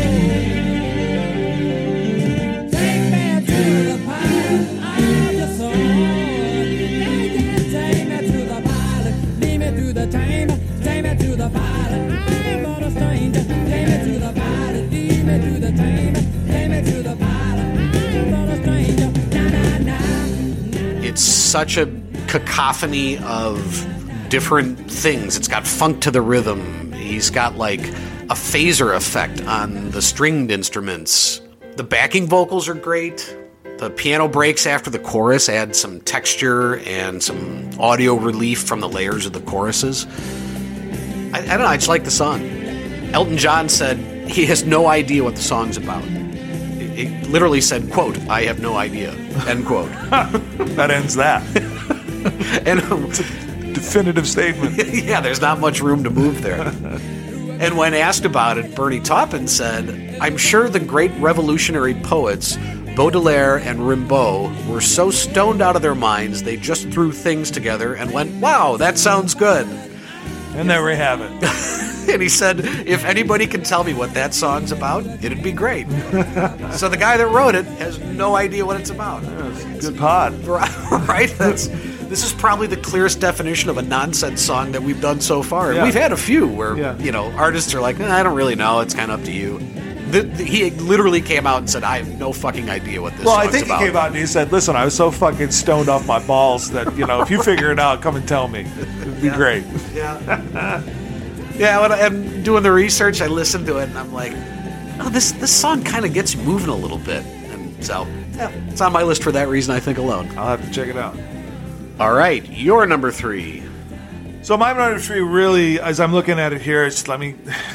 Take me to the pilot of the soul. Yeah, yeah, take me to the pilot. Lead me through the chamber. Take me to the pilot. I'm not a stranger. Take me to the pilot. Lead me through the chamber. Take me to the pilot. I'm not a stranger. Na na na. It's such a cacophony of different things. It's got funk to the rhythm. He's got like a phaser effect on the stringed instruments. The backing vocals are great. The piano breaks after the chorus add some texture and some audio relief from the layers of the choruses. I, I don't know, I just like the song. Elton John said he has no idea what the song's about. It, it literally said, quote, "I have no idea," end quote. That ends that. And Definitive statement. yeah, there's not much room to move there. And when asked about it, Bernie Taupin said, "I'm sure the great revolutionary poets Baudelaire and Rimbaud were so stoned out of their minds they just threw things together and went, wow, that sounds good." And there we have it. And he said, if anybody can tell me what that song's about, it'd be great. So the guy that wrote it has no idea what it's about. Good pod. Right? That's, this is probably the clearest definition of a nonsense song that we've done so far. And Yeah. we've had a few where, Yeah. you know, artists are like, eh, I don't really know. It's kind of up to you. The, the, he literally came out and said, I have no fucking idea what this Well, song's I think about. he came out and he said, listen, I was so fucking stoned off my balls that, you know, if you figure it out, come and tell me. It'd be great. Yeah. Yeah, when I'm doing the research, I listen to it and I'm like, oh, this this song kind of gets you moving a little bit. And so, yeah, it's on my list for that reason, I think, alone. I'll have to check it out. All right, your number three. So my number three really, as I'm looking at it here, it's let me,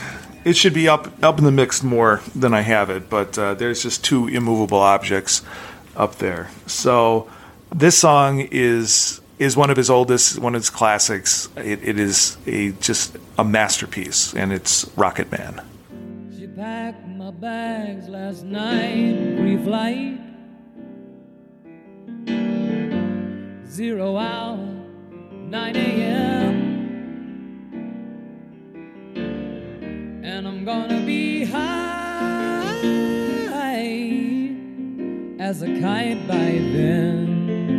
it should be up up in the mix more than I have it, but uh, there's just two immovable objects up there. So this song is is one of his oldest, one of his classics. It, it is a just a masterpiece, and it's Rocket Man. She packed my bags last night, pre-flight. Zero hour, nine a.m. And I'm gonna be high as a kite by then.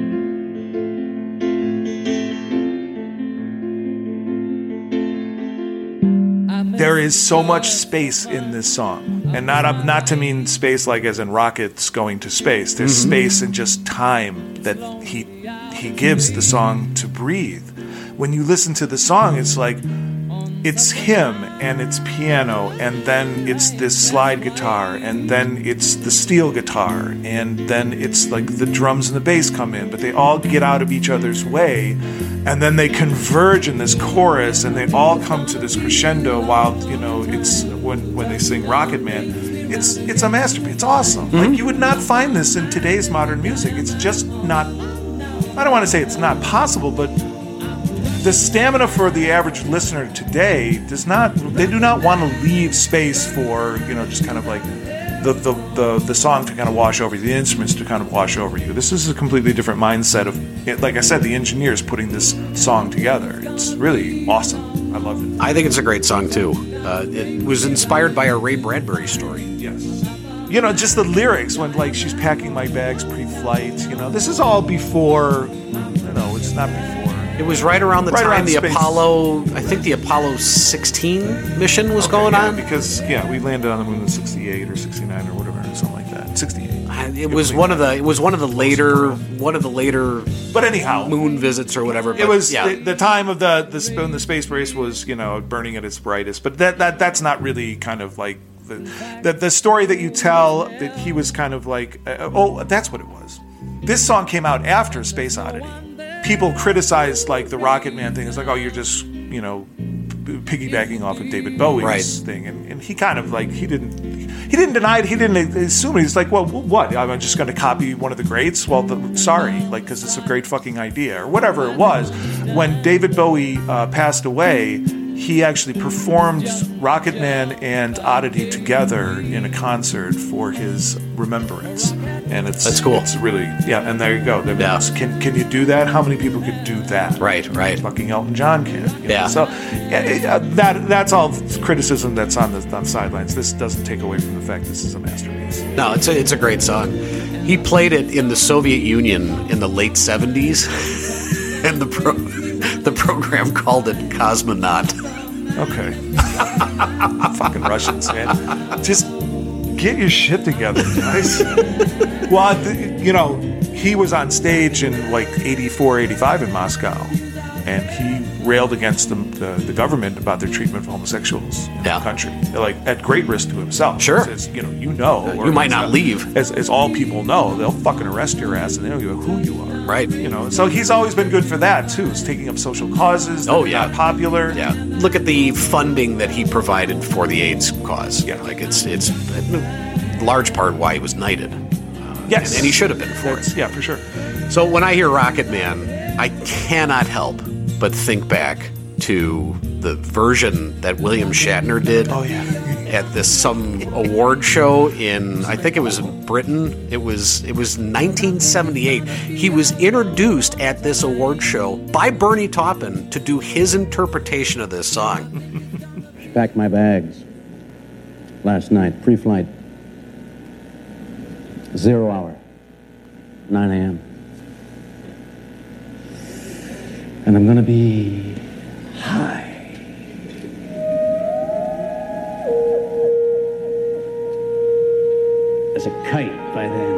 There is so much space in this song, and not not to mean space like as in rockets going to space. There's mm-hmm. space and just time that he he gives the song to breathe. When you listen to the song, it's like it's him and it's piano, and then it's this slide guitar, and then it's the steel guitar, and then it's like the drums and the bass come in, but they all get out of each other's way, and then they converge in this chorus, and they all come to this crescendo while, you know, it's when when they sing Rocket Man. It's it's a masterpiece. It's awesome. Mm-hmm. Like, you would not find this in today's modern music. It's just not, I don't want to say it's not possible, but the stamina for the average listener today does not, they do not want to leave space for, you know, just kind of like the, the, the, the song to kind of wash over you, the instruments to kind of wash over you. This is a completely different mindset of, like I said, the engineers putting this song together. It's really awesome. I love it. I think it's a great song, too. Uh, it was inspired by a Ray Bradbury story. Yes. You know, just the lyrics when, like, she's packing my bags pre-flight, you know, this is all before, you know, it's not before. It was right around the right time around the space. Apollo, I think the Apollo sixteen mission was okay, going yeah, on. Because, yeah, we landed on the moon in sixty-eight or sixty-nine or whatever, something like that. sixty-eight. It was one of the, it was one of the later, one of the later but anyhow, moon visits or whatever. But it was yeah. the, the time of the, the, when the space race was, you know, burning at its brightest. But that, that that's not really kind of like, the, the, the story that you tell that he was kind of like, uh, oh, that's what it was. This song came out after Space Oddity. People criticized like the Rocket Man thing. It's like, oh, you're just, you know, piggybacking off of David Bowie's right. thing, and, and he kind of like he didn't he didn't deny it. He didn't assume it. He's like, well, what? I'm just going to copy one of the greats? Well, the, sorry, like because it's a great fucking idea or whatever it was. When David Bowie uh, passed away, he actually performed Rocket Man and Oddity together in a concert for his remembrance. And it's that's cool. It's really yeah, and there you go. There yeah. Can can you do that? How many people could do that? Right, right. Fucking Elton John can. You know? Yeah. So yeah, that that's all criticism that's on the on the sidelines. This doesn't take away from the fact this is a masterpiece. No, it's a it's a great song. He played it in the Soviet Union in the late seventies, and the pro, the program called it Cosmonaut. Okay. Fucking Russians, man. Just get your shit together, guys. Well, the, you know, he was on stage in like eighty-four, eighty-five in Moscow, and he railed against the, the, the government about their treatment of homosexuals in yeah. the country. Like, at great risk to himself. Sure. As, you know, you know. You might not as, leave. As, as all people know, they'll fucking arrest your ass and they don't give a who you are. Right. You know, so he's always been good for that, too. He's taking up social causes. Oh, yeah. Not popular. Yeah. Look at the funding that he provided for the AIDS cause. Yeah. Like, it's, it's a large part why he was knighted. Yes. And, and he should have been for That's, it. Yeah, for sure. So when I hear Rocket Man, I cannot help but think back to the version that William Shatner did oh, yeah. at this some award show in, I think it was in Britain. It was it was nineteen seventy-eight. He was introduced at this award show by Bernie Taupin to do his interpretation of this song. She packed my bags last night, pre-flight. Zero hour, nine a.m. And I'm gonna be high. As a kite by then.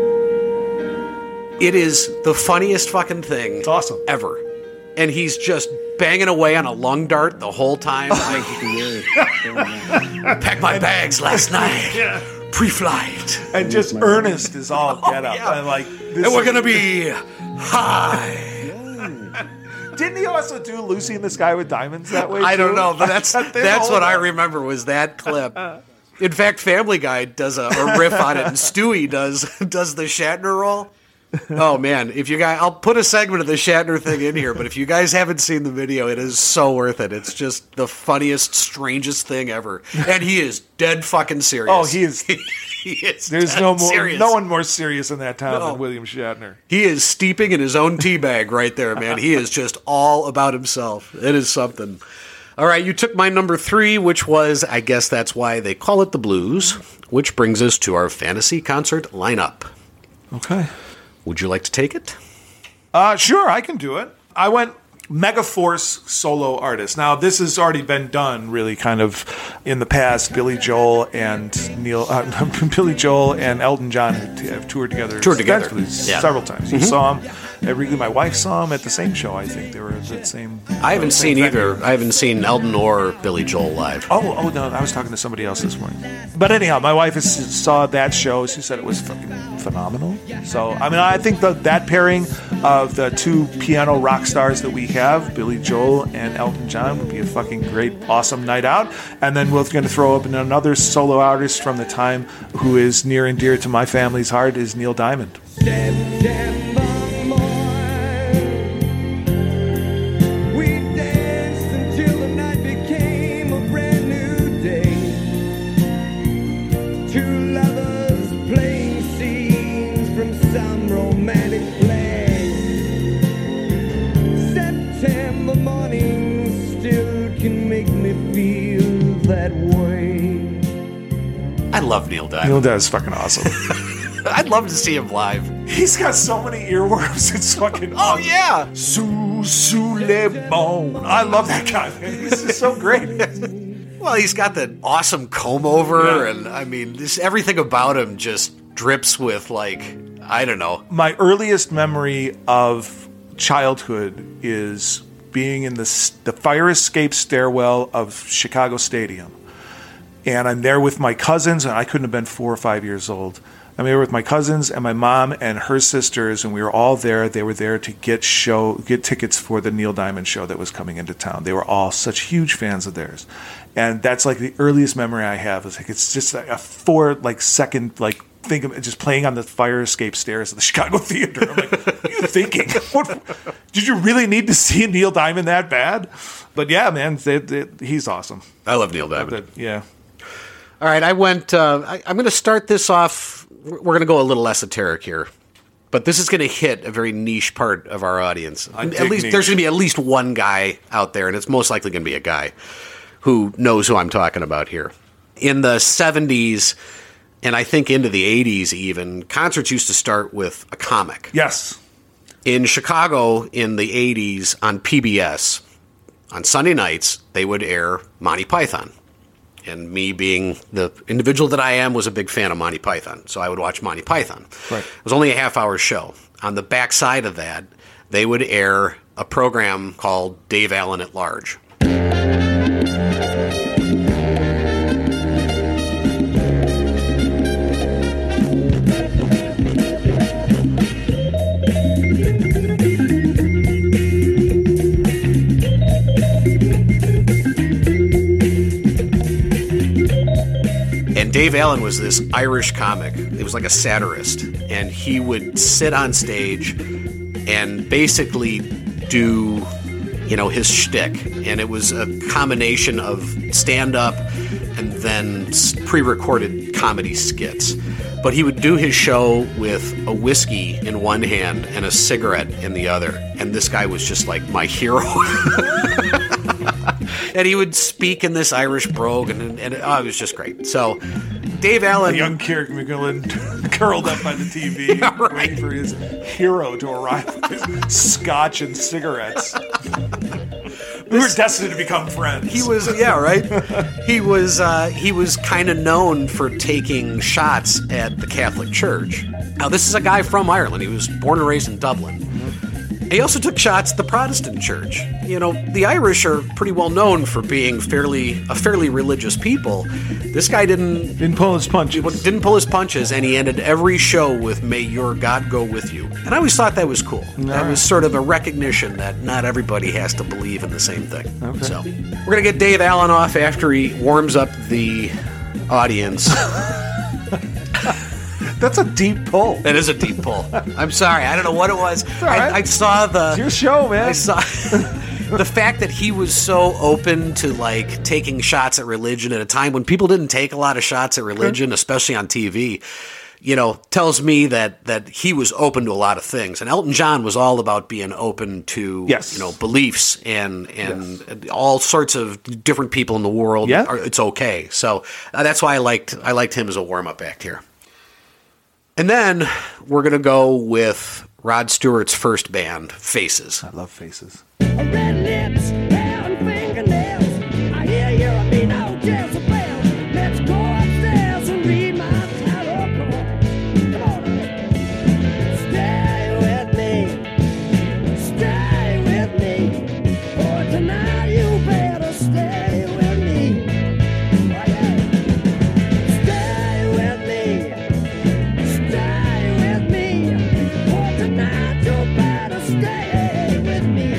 It is the funniest fucking thing It's awesome. ever. And he's just banging away on a lung dart the whole time. Like, packed my bags last night. Yeah. Pre-flight. And just earnest is all get up. yeah. And like, this And we're is- going to be high. Didn't he also do Lucy in the Sky with Diamonds that way? I don't too? know, but that's They that's all what I know. remember was that clip. In fact, Family Guy does a, a riff on it, and Stewie does does the Shatner roll. Oh man, if you guys, I'll put a segment of the Shatner thing in here, but if you guys haven't seen the video, it is so worth it. It's just the funniest, strangest thing ever, and he is dead fucking serious. Oh, he is. he is. There's dead no more, serious. no one more serious in that town No. than William Shatner. He is steeping in his own tea bag right there, man. He is just all about himself. It is something. All right, you took my number three, which was, I guess that's why they call it the blues, which brings us to our fantasy concert lineup. Okay. Would you like to take it? Uh, sure, I can do it. I went Megaforce solo artist. Now, this has already been done, really, kind of in the past. Billy Joel and Neil, uh, Billy Joel and Elton John have toured together, Toured together. extensively Yeah. several times. You saw them. Every, my wife saw them at the same show. I think they were at the same. I haven't same seen venue. either. I haven't seen Elton or Billy Joel live. Oh, oh no! I was talking to somebody else this morning. But anyhow, my wife is, saw that show. She said it was fucking phenomenal. So I mean, I think that that pairing of the two piano rock stars that we have, Billy Joel and Elton John, would be a fucking great, awesome night out. And then we're going to throw up another solo artist from the time who is near and dear to my family's heart is Neil Diamond. September morn, we danced until the night became a brand new day. Two lovers playing scenes from some romantic play. September morning still can make me feel that way. I love Neil Diamond. Neil Diamond is fucking awesome. I'd love to see him live. He's got so many earworms. It's fucking Oh, yeah. Sous sous les bons. I love that guy, man. He's just so great. Well, he's got the awesome comb over, Yeah. and I mean, this, everything about him just drips with, like, I don't know. My earliest memory of childhood is being in the, s- the fire escape stairwell of Chicago Stadium. And I'm there with my cousins, and I couldn't have been four or five years old. I'm there with my cousins and my mom and her sisters, and we were all there. They were there to get show get tickets for the Neil Diamond show that was coming into town. They were all such huge fans of theirs, and that's like the earliest memory I have. It's like it's just like a four like second like think of it just playing on the fire escape stairs of the Chicago Theater. I'm like, what are you thinking? What, did you really need to see Neil Diamond that bad? But yeah, man, they, they, he's awesome. I love Neil Diamond. That- yeah. All right, I went. Uh, I, I'm going to start this off. We're going to go a little esoteric here, but this is going to hit a very niche part of our audience. I At dig least niche. there's going to be at least one guy out there, and it's most likely going to be a guy who knows who I'm talking about here. In the seventies, and I think into the eighties even, concerts used to start with a comic. Yes. In Chicago in the eighties on P B S, on Sunday nights, they would air Monty Python. And me being the individual that I am was a big fan of Monty Python. So I would watch Monty Python. Right. It was only a half hour show. On the backside of that, they would air a program called Dave Allen at Large. And Dave Allen was this Irish comic. It was like a satirist. And he would sit on stage and basically do, you know, his shtick. And it was a combination of stand-up and then s- pre-recorded comedy skits. But he would do his show with a whiskey in one hand and a cigarette in the other. And this guy was just like my hero. And he would speak in this Irish brogue, and, and oh, it was just great. So, Dave Allen, Young Kier McMillan curled up by the T V, Yeah, right. waiting for his hero to arrive with his scotch and cigarettes. We were destined to become friends. he was yeah right. He was uh, he was kind of known for taking shots at the Catholic Church. Now, this is a guy from Ireland. He was born and raised in Dublin. He also took shots at the Protestant church. You know, the Irish are pretty well known for being fairly a fairly religious people. This guy didn't Didn't pull his punches. didn't pull his punches, and he ended every show with "May your God go with you." And I always thought that was cool. That was sort of a recognition that not everybody has to believe in the same thing. Okay. So we're gonna get Dave Allen off after he warms up the audience. That's a deep pull. That is a deep pull. I'm sorry. I don't know what it was. all right. I, I saw the. It's your show, man. I saw the fact that he was so open to like taking shots at religion at a time when people didn't take a lot of shots at religion, especially on T V. You know, tells me that that he was open to a lot of things. And Elton John was all about being open to Yes. you know beliefs and and all sorts of different people in the world. Yeah. Are, it's okay. So uh, that's why I liked I liked him as a warm up act here. And then we're going to go with Rod Stewart's first band, Faces. I love Faces. Red lips, hair and fingernails. I hear you mean no Jezebel. Let's go upstairs and read my tarot card. Come on, stay with me, stay with me. For tonight you better stay with me. Oh, yeah. Stay with me, stay with me. For tonight you better stay with me.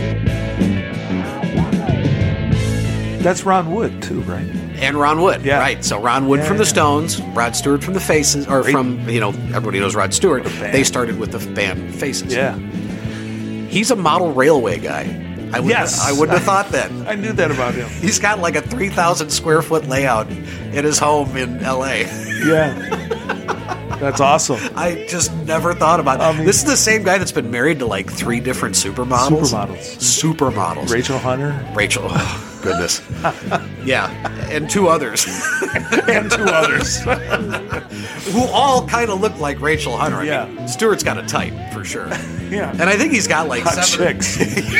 That's Ron Wood, too, right? And Ron Wood, Yeah. right. So Ron Wood Yeah, from the yeah. Stones, Rod Stewart from the Faces, or Great. from, you know, everybody knows Rod Stewart. band. They started with the band Faces. Yeah. He's a model railway guy. I would, Yes. I wouldn't have thought that. I knew that about him. He's got like a three thousand square foot layout in his home in L A. Yeah. That's awesome. I just never thought about I it. mean- This is the same guy that's been married to like three different supermodels. Supermodels. Supermodels. Rachel Hunter Rachel. Oh, goodness. Yeah. And two others. and two others. Who all kind of look like Rachel Hunter. I Yeah. mean, Stewart's got a type, for sure. Yeah. And I think he's got like Hot seven. chicks.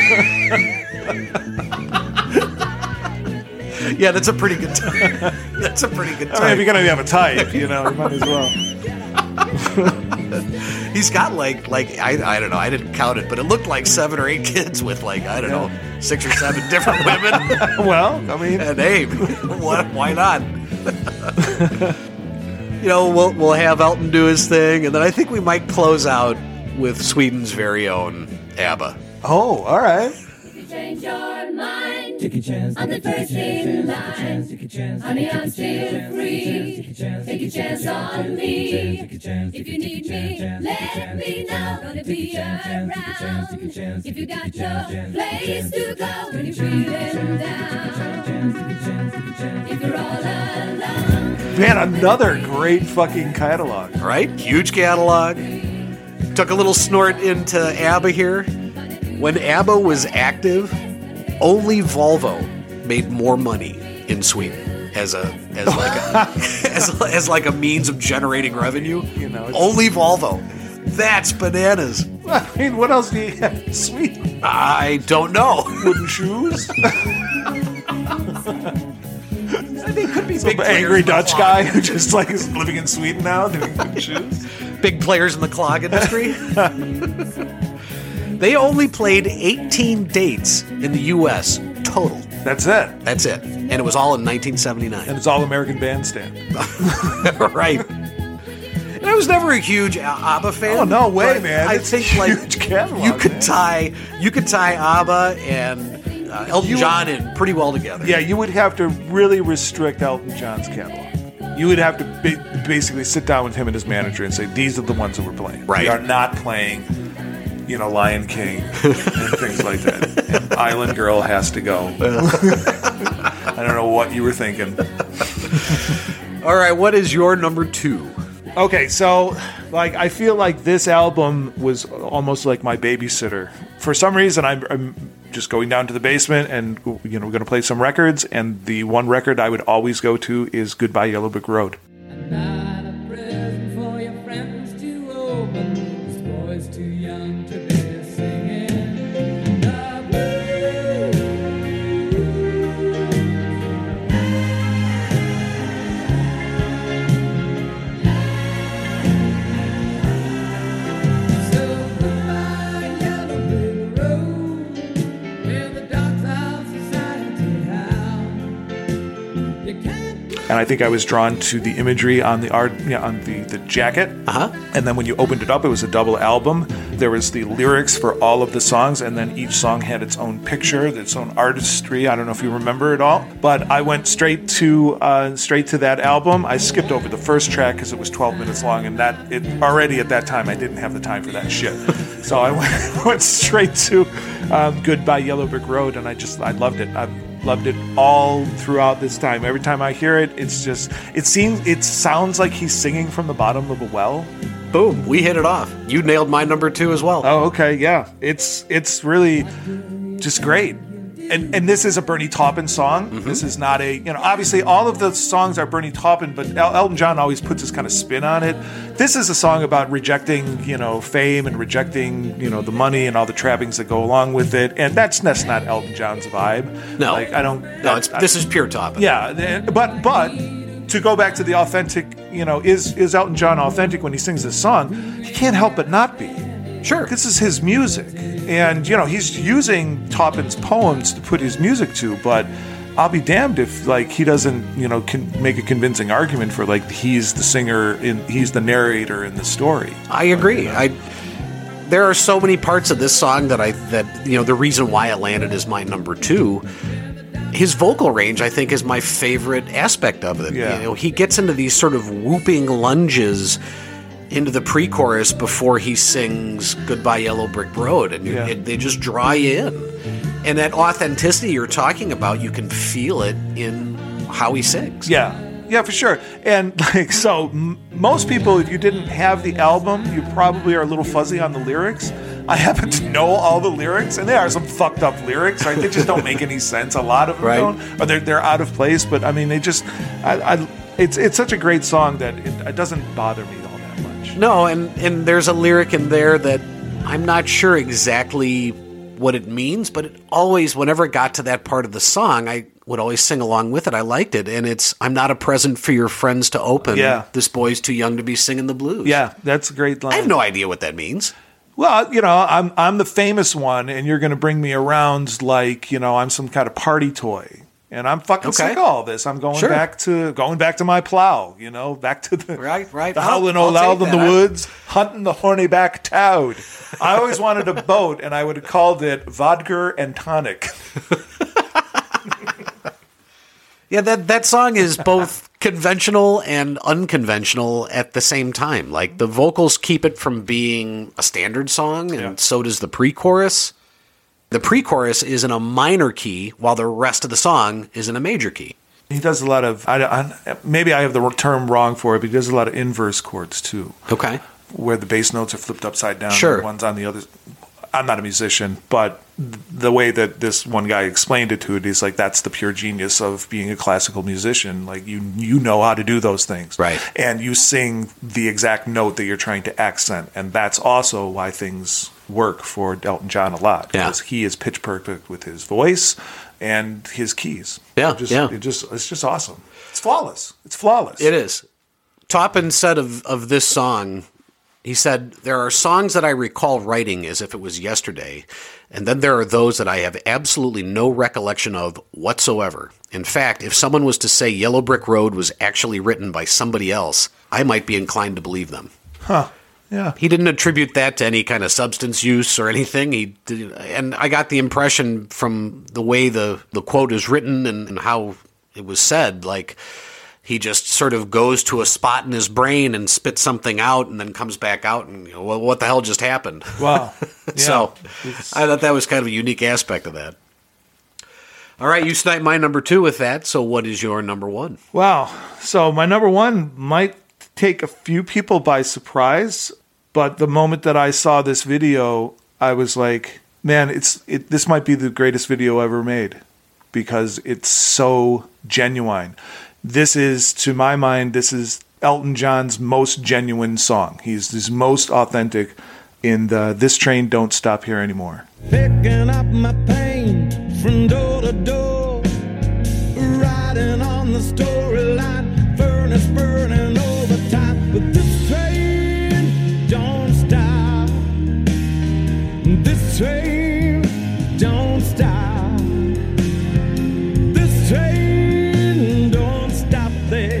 Yeah, that's a pretty good type. That's a pretty good I mean, if you're type. going to have a type, you know, you might as well. He's got like, like I, I don't know, I didn't count it, but it looked like seven or eight kids with like, I don't know, six or seven different women. Well, I mean, And hey, what, why not? You know, we'll we'll have Elton do his thing, and then I think we might close out with Sweden's very own ABBA. oh, all right. Change your mind. Take a chance. I'm the first in line. Honey, I'm still free. Take a chance on me. If you need me, let me know. Gonna be around. If you got no place to go when you're feeling down. If you're all alone. Man, another great fucking catalog. Right? Huge catalog. Took a little snort into ABBA here. When ABBA was active, only Volvo made more money in Sweden as a as like a as, as like a means of generating revenue. You know, it's- only Volvo. That's bananas. I mean, what else do you have? Sweet I don't know. wooden shoes. They could be Some big players angry in the Dutch clog. guy who just like is living in Sweden now doing wooden shoes. Big players in the clog industry. They only played eighteen dates in the U S total. That's it. That's it. And it was all in nineteen seventy-nine. And it's all American Bandstand. Right. And I was never a huge A- ABBA fan. Oh, no way, but man. I It's think a like huge catalog, you could man. tie you could tie ABBA and uh, Elton You- John in pretty well together. Yeah, you would have to really restrict Elton John's catalog. You would have to ba- basically sit down with him and his manager and say, these are the ones that we're playing. Right. We are not playing, you know, Lion King and things like that. And Island Girl has to go. I don't know what you were thinking. All right, what is your number two? Okay, so like I feel like this album was almost like my babysitter. For some reason, I'm, I'm just going down to the basement and you know we're going to play some records. And the one record I would always go to is "Goodbye Yellow Brick Road." Not a present for your friends to open. This boy's too young to be singing the blues. So goodbye, yellow brick road. and I think I was drawn to the imagery on the art, you know, on the, the jacket. Uh-huh. And then when you opened it up, it was a double album. There was the lyrics for all of the songs, and then each song had its own picture, its own artistry. I don't know if you remember it all, but I went straight to uh, straight to that album. I skipped over the first track because it was twelve minutes long, and that it already at that time I didn't have the time for that shit. So I went, went straight to um, Goodbye Yellow Brick Road, and I just I loved it. I've loved it all throughout this time. Every time I hear it, it's just it seems it sounds like he's singing from the bottom of a well. Boom, we hit it off. You nailed my number two as well. Oh, okay, yeah. It's it's really just great. And and this is a Bernie Taupin song. Mm-hmm. This is not a, you know, obviously all of the songs are Bernie Taupin, but El- Elton John always puts his kind of spin on it. This is a song about rejecting, you know, fame and rejecting, you know, the money and all the trappings that go along with it. And that's that's not Elton John's vibe. No. Like, I don't. No, it's, I, this is pure Taupin. Yeah, but but to go back to the authentic, you know, is is Elton John authentic when he sings this song? He can't help but not be. Sure. This is his music. And, you know, he's using Taupin's poems to put his music to, but I'll be damned if, like, he doesn't, you know, can make a convincing argument for, like, he's the singer, in, he's the narrator in the story. I agree. I there are so many parts of this song that I, that, you know, the reason why it landed as my number two. His vocal range, I think, is my favorite aspect of it. Yeah. You know, he gets into these sort of whooping lunges into the pre-chorus before he sings Goodbye Yellow Brick Road, and Yeah. it, they just draw you in. And that authenticity you're talking about, you can feel it in how he sings. Yeah. Yeah, for sure. And, like, so m- most people, if you didn't have the album, you probably are a little fuzzy on the lyrics. I happen to know all the lyrics, and there are some fucked up lyrics, right? They just don't make any sense. A lot of them Right. don't, or they're they're out of place. But I mean, they just, I, I it's it's such a great song that it, it doesn't bother me all that much. No, and, and there's a lyric in there that I'm not sure exactly what it means, but it always, whenever it got to that part of the song, I would always sing along with it. I liked it. And it's, I'm not a present for your friends to open. Yeah. This boy's too young to be singing the blues. Yeah, that's a great line. I have no idea what that means. Well, you know, I'm I'm the famous one, and you're going to bring me around like, you know, I'm some kind of party toy. And I'm fucking Okay. sick of all this. I'm going Sure. back to going back to my plow, you know, back to the Right, right. the I'll- howling I'll old take owl in the that. woods, hunting the horny back toad. I always wanted a boat, and I would have called it Vodka and Tonic. Yeah, that, that song is both conventional and unconventional at the same time. Like, the vocals keep it from being a standard song, and Yeah. so does the pre-chorus. The pre-chorus is in a minor key, while the rest of the song is in a major key. He does a lot of, I, I, maybe I have the term wrong for it, but he does a lot of inverse chords too, Okay. where the bass notes are flipped upside down. Sure. And the one's on the other. I'm not a musician, but the way that this one guy explained it to it is like, that's the pure genius of being a classical musician. Like, you you know how to do those things. Right. And you sing the exact note that you're trying to accent. And that's also why things work for Elton John a lot. Yeah. Because he is pitch perfect with his voice and his keys. Yeah, It just, yeah. It just, it's just awesome. It's flawless. It's flawless. It is. Taupin said of, of this song, he said, there are songs that I recall writing as if it was yesterday, and then there are those that I have absolutely no recollection of whatsoever. In fact, if someone was to say Yellow Brick Road was actually written by somebody else, I might be inclined to believe them. Huh. Yeah. He didn't attribute that to any kind of substance use or anything. He did, and I got the impression from the way the, the quote is written and, and how it was said, like he just sort of goes to a spot in his brain and spits something out and then comes back out and, you know, well, what the hell just happened? Wow. Yeah. So It's- I thought that was kind of a unique aspect of that. All right, you sniped my number two with that. So what is your number one? Wow. So my number one might take a few people by surprise, but the moment that I saw this video, I was like, man, it's it, this might be the greatest video ever made because it's so genuine. This is, to my mind, this is Elton John's most genuine song. He's his most authentic in the This Train Don't Stop Here Anymore. Picking up my pain from door to door, riding on the storyline, furnace burning overtime. But this train don't stop. This train don't stop. This train don't stop there.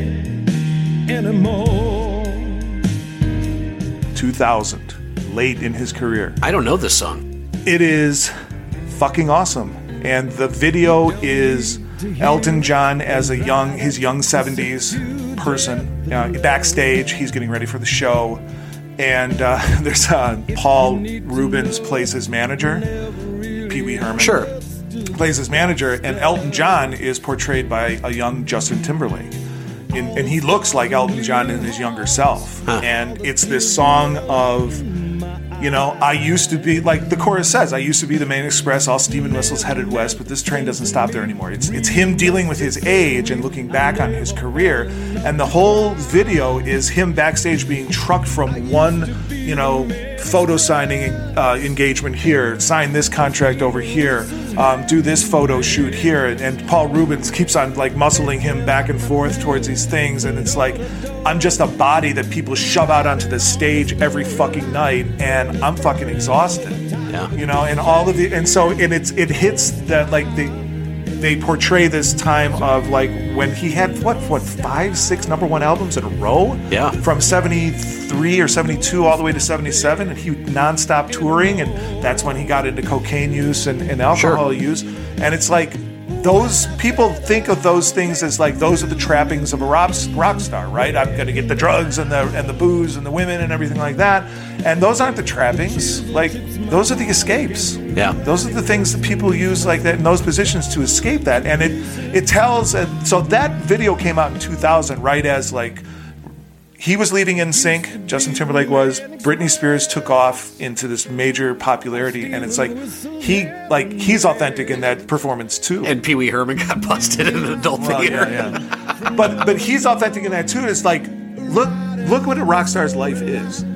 thousand, late in his career. I don't know this song. It is fucking awesome. And the video is Elton John as a young, his young seventies person. Uh, backstage, he's getting ready for the show. And uh, there's uh, Paul Rubens plays his manager, Pee Wee Herman. Sure. Plays his manager, and Elton John is portrayed by a young Justin Timberlake. In, and he looks like Elton John in his younger self. Huh. And it's this song of, you know, I used to be, like the chorus says, I used to be the main express, all steam and whistles headed west, but this train doesn't stop there anymore. It's it's him dealing with his age and looking back on his career. And the whole video is him backstage being trucked from one, you know, photo signing uh, engagement here, sign this contract over here, um, do this photo shoot here. And, and Paul Rubens keeps on like muscling him back and forth towards these things. And it's like, I'm just a body that people shove out onto the stage every fucking night, and I'm fucking exhausted. Yeah. You know, and all of the, and so, and it's, it hits that, like, the, they portray this time of like when he had what what five six number one albums in a row, yeah, from seventy-three or seventy-two all the way to seventy-seven, and he nonstop touring, and that's when he got into cocaine use and, and alcohol Sure. use. And it's like those people think of those things as like those are the trappings of a rock, rock star, right? I'm going to get the drugs and the and the booze and the women and everything like that, and those aren't the trappings. Like those are the escapes. Yeah, those are the things that people use like that in those positions to escape that. And it it tells. Uh, so that video came out in two thousand, right as like he was leaving N Sync, Justin Timberlake was. Britney Spears took off into this major popularity, and it's like he like he's authentic in that performance too. And Pee Wee Herman got busted in an adult Well, theater. yeah, yeah. but but he's authentic in that too. It's like look look what a rock star's life is.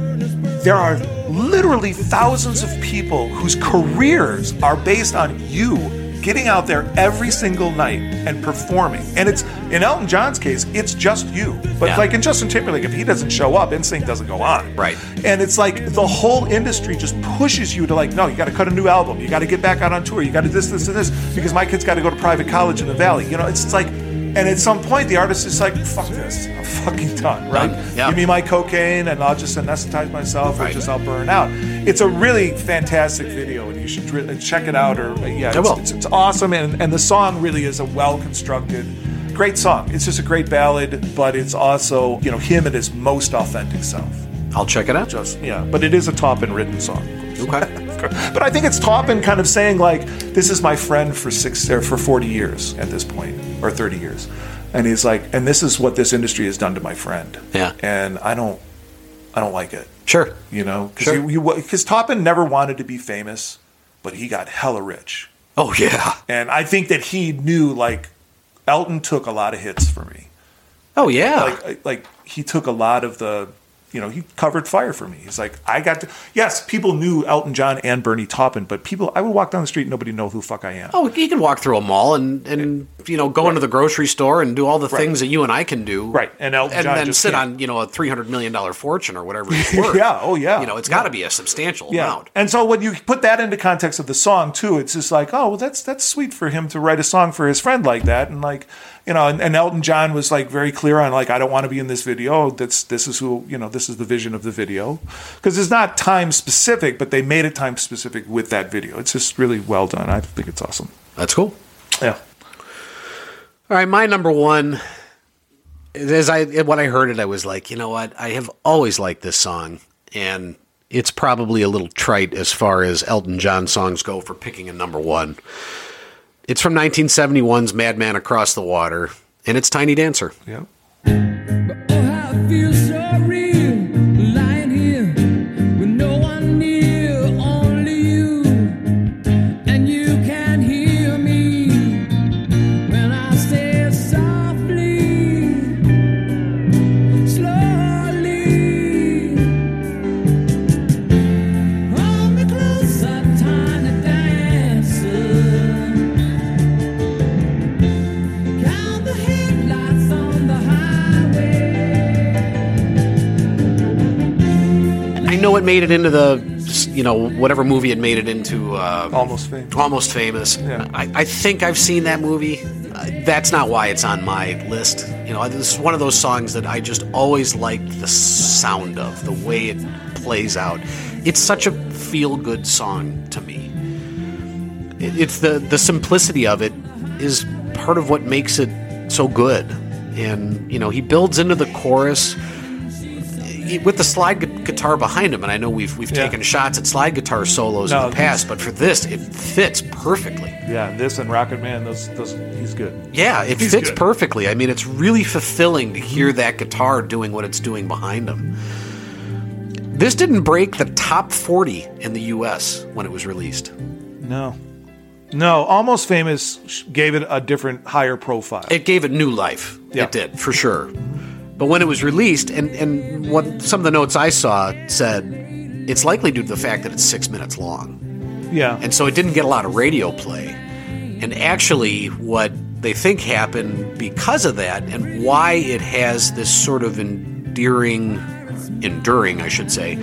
There are literally thousands of people whose careers are based on you getting out there every single night and performing. And it's, in Elton John's case, it's just you. But Yeah. like in Justin Timberlake, if he doesn't show up, N Sync doesn't go on. Right. And it's like the whole industry just pushes you to like, no, you got to cut a new album. You got to get back out on tour. You got to this, this, and this because my kid's got to go to private college in the Valley. You know, it's, it's like, and at some point the artist is like, fuck this. I'm fucking done, right? Done. Yeah. Give me my cocaine and I'll just anesthetize myself or Right. just I'll burn out. It's a really fantastic video and you should really check it out. Or uh, yeah, I it's, will. it's, it's awesome, and, and the song really is a well-constructed, great song. It's just a great ballad, but it's also, you know, him at his most authentic self. I'll check it out. Just yeah, but it is a Taupin written song. Okay. But I think it's Taupin kind of saying like, this is my friend for six or for forty years at this point, or thirty years. And he's like, and this is what this industry has done to my friend. Yeah. And I don't, I don't like it. Sure. You know, because Sure. he, because Taupin never wanted to be famous, but he got hella rich. Oh, yeah. And I think that he knew, like, Elton took a lot of hits for me. Oh, yeah. Like, like he took a lot of the, you know, he covered fire for me. He's like, I got to, yes, people knew Elton John and Bernie Taupin, but people, I would walk down the street and nobody know who the fuck I am. Oh, you can walk through a mall and, and you know, go into the grocery store and do all the things that you and I can do. Right. And Elton and John then just sit can't. on, you know, a three hundred million dollars fortune or whatever it's worth. Yeah, oh yeah. You know, it's got to be a substantial Yeah. amount. And so when you put that into context of the song too, it's just like, oh, well, that's that's sweet for him to write a song for his friend like that. And like, you know, and, and Elton John was like very clear on like, I don't want to be in this video. That's this is who, you know, this is the vision of the video. Because it's not time specific, but they made it time specific with that video. It's just really well done. I think it's awesome. That's cool. Yeah. All right, my number one, as I when I heard it, I was like, you know what? I have always liked this song, and it's probably a little trite as far as Elton John songs go for picking a number one. It's from nineteen seventy-one's Madman Across the Water, and it's Tiny Dancer. Yeah. Oh, how I feel so real, lying here with no one near, only you, and you can hear me when I say it softly, slowly. Hold me closer, tiny dancer. Count the headlights on the highway. I know it made it into the, you know, whatever movie it made it into. Uh, Almost famous. Almost Famous. Yeah. I, I think I've seen that movie. Uh, that's not why it's on my list. You know, this is one of those songs that I just always liked the sound of, the way it plays out. It's such a feel-good song to me. It, it's the, the simplicity of it is part of what makes it so good. And, you know, he builds into the chorus with the slide gu- guitar behind him, and I know we've we've Yeah. taken shots at slide guitar solos No, in the past, but for this, it fits perfectly. Yeah, this and Rocket Man, those, those, he's good. Yeah, it He's fits good. perfectly. I mean, it's really fulfilling to hear that guitar doing what it's doing behind him. This didn't break the top forty in the U S when it was released. No. No, Almost Famous sh- gave it a different, higher profile. It gave it new life. Yeah. It did, for sure. But when it was released, and, and what some of the notes I saw said, it's likely due to the fact that it's six minutes long. yeah. And so it didn't get a lot of radio play. And actually, what they think happened because of that, and why it has this sort of endearing, enduring, I should say,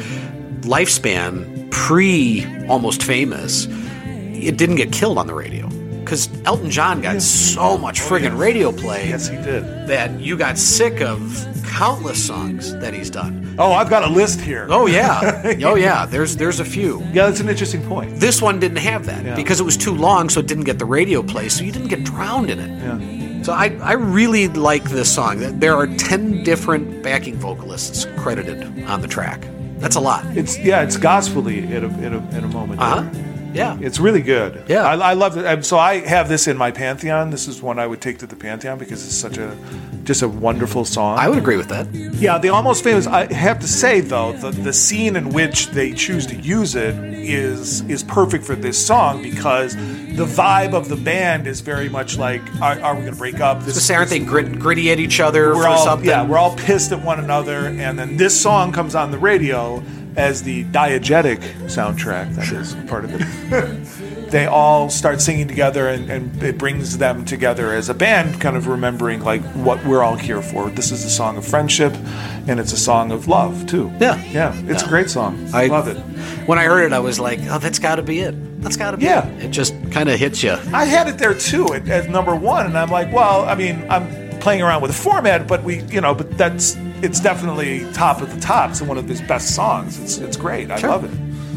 lifespan pre Almost Famous, it didn't get killed on the radio. Because Elton John got so much friggin' radio play Yes, he did. that you got sick of countless songs that he's done. Oh, I've got a list here. Oh yeah, oh yeah. There's there's a few. Yeah, that's an interesting point. This one didn't have that Yeah. because it was too long, so it didn't get the radio play, so you didn't get drowned in it. Yeah. So I, I really like this song. There are ten different backing vocalists credited on the track. That's a lot. It's yeah, it's gospel-y in a, in a, in a moment. Uh huh. Yeah. It's really good. Yeah. I, I love it. Um, So I have this in my pantheon. This is one I would take to the pantheon because it's such a, just a wonderful song. I would agree with that. Yeah, the Almost Famous. I have to say though, the, the scene in which they choose to use it is is perfect for this song because the vibe of the band is very much like, are, are we going to break up? This, So aren't they grit, gritty at each other we're for all something? yeah, we're all pissed at one another, and then this song comes on the radio as the diegetic soundtrack. That is part of it. They all start singing together, and, and it brings them together as a band, kind of remembering like what we're all here for. This is a song of friendship, and it's a song of love too. Yeah. yeah, it's Yeah. a great song. I love it. When I heard it, I was like, oh, that's got to be it. That's got to be Yeah. it. It just kind of hits you. I had it there too at, at number one, and I'm like, well, I mean, I'm playing around with the format, but we, you know, but that's it's definitely top of the tops and one of his best songs. It's it's great. I Sure. love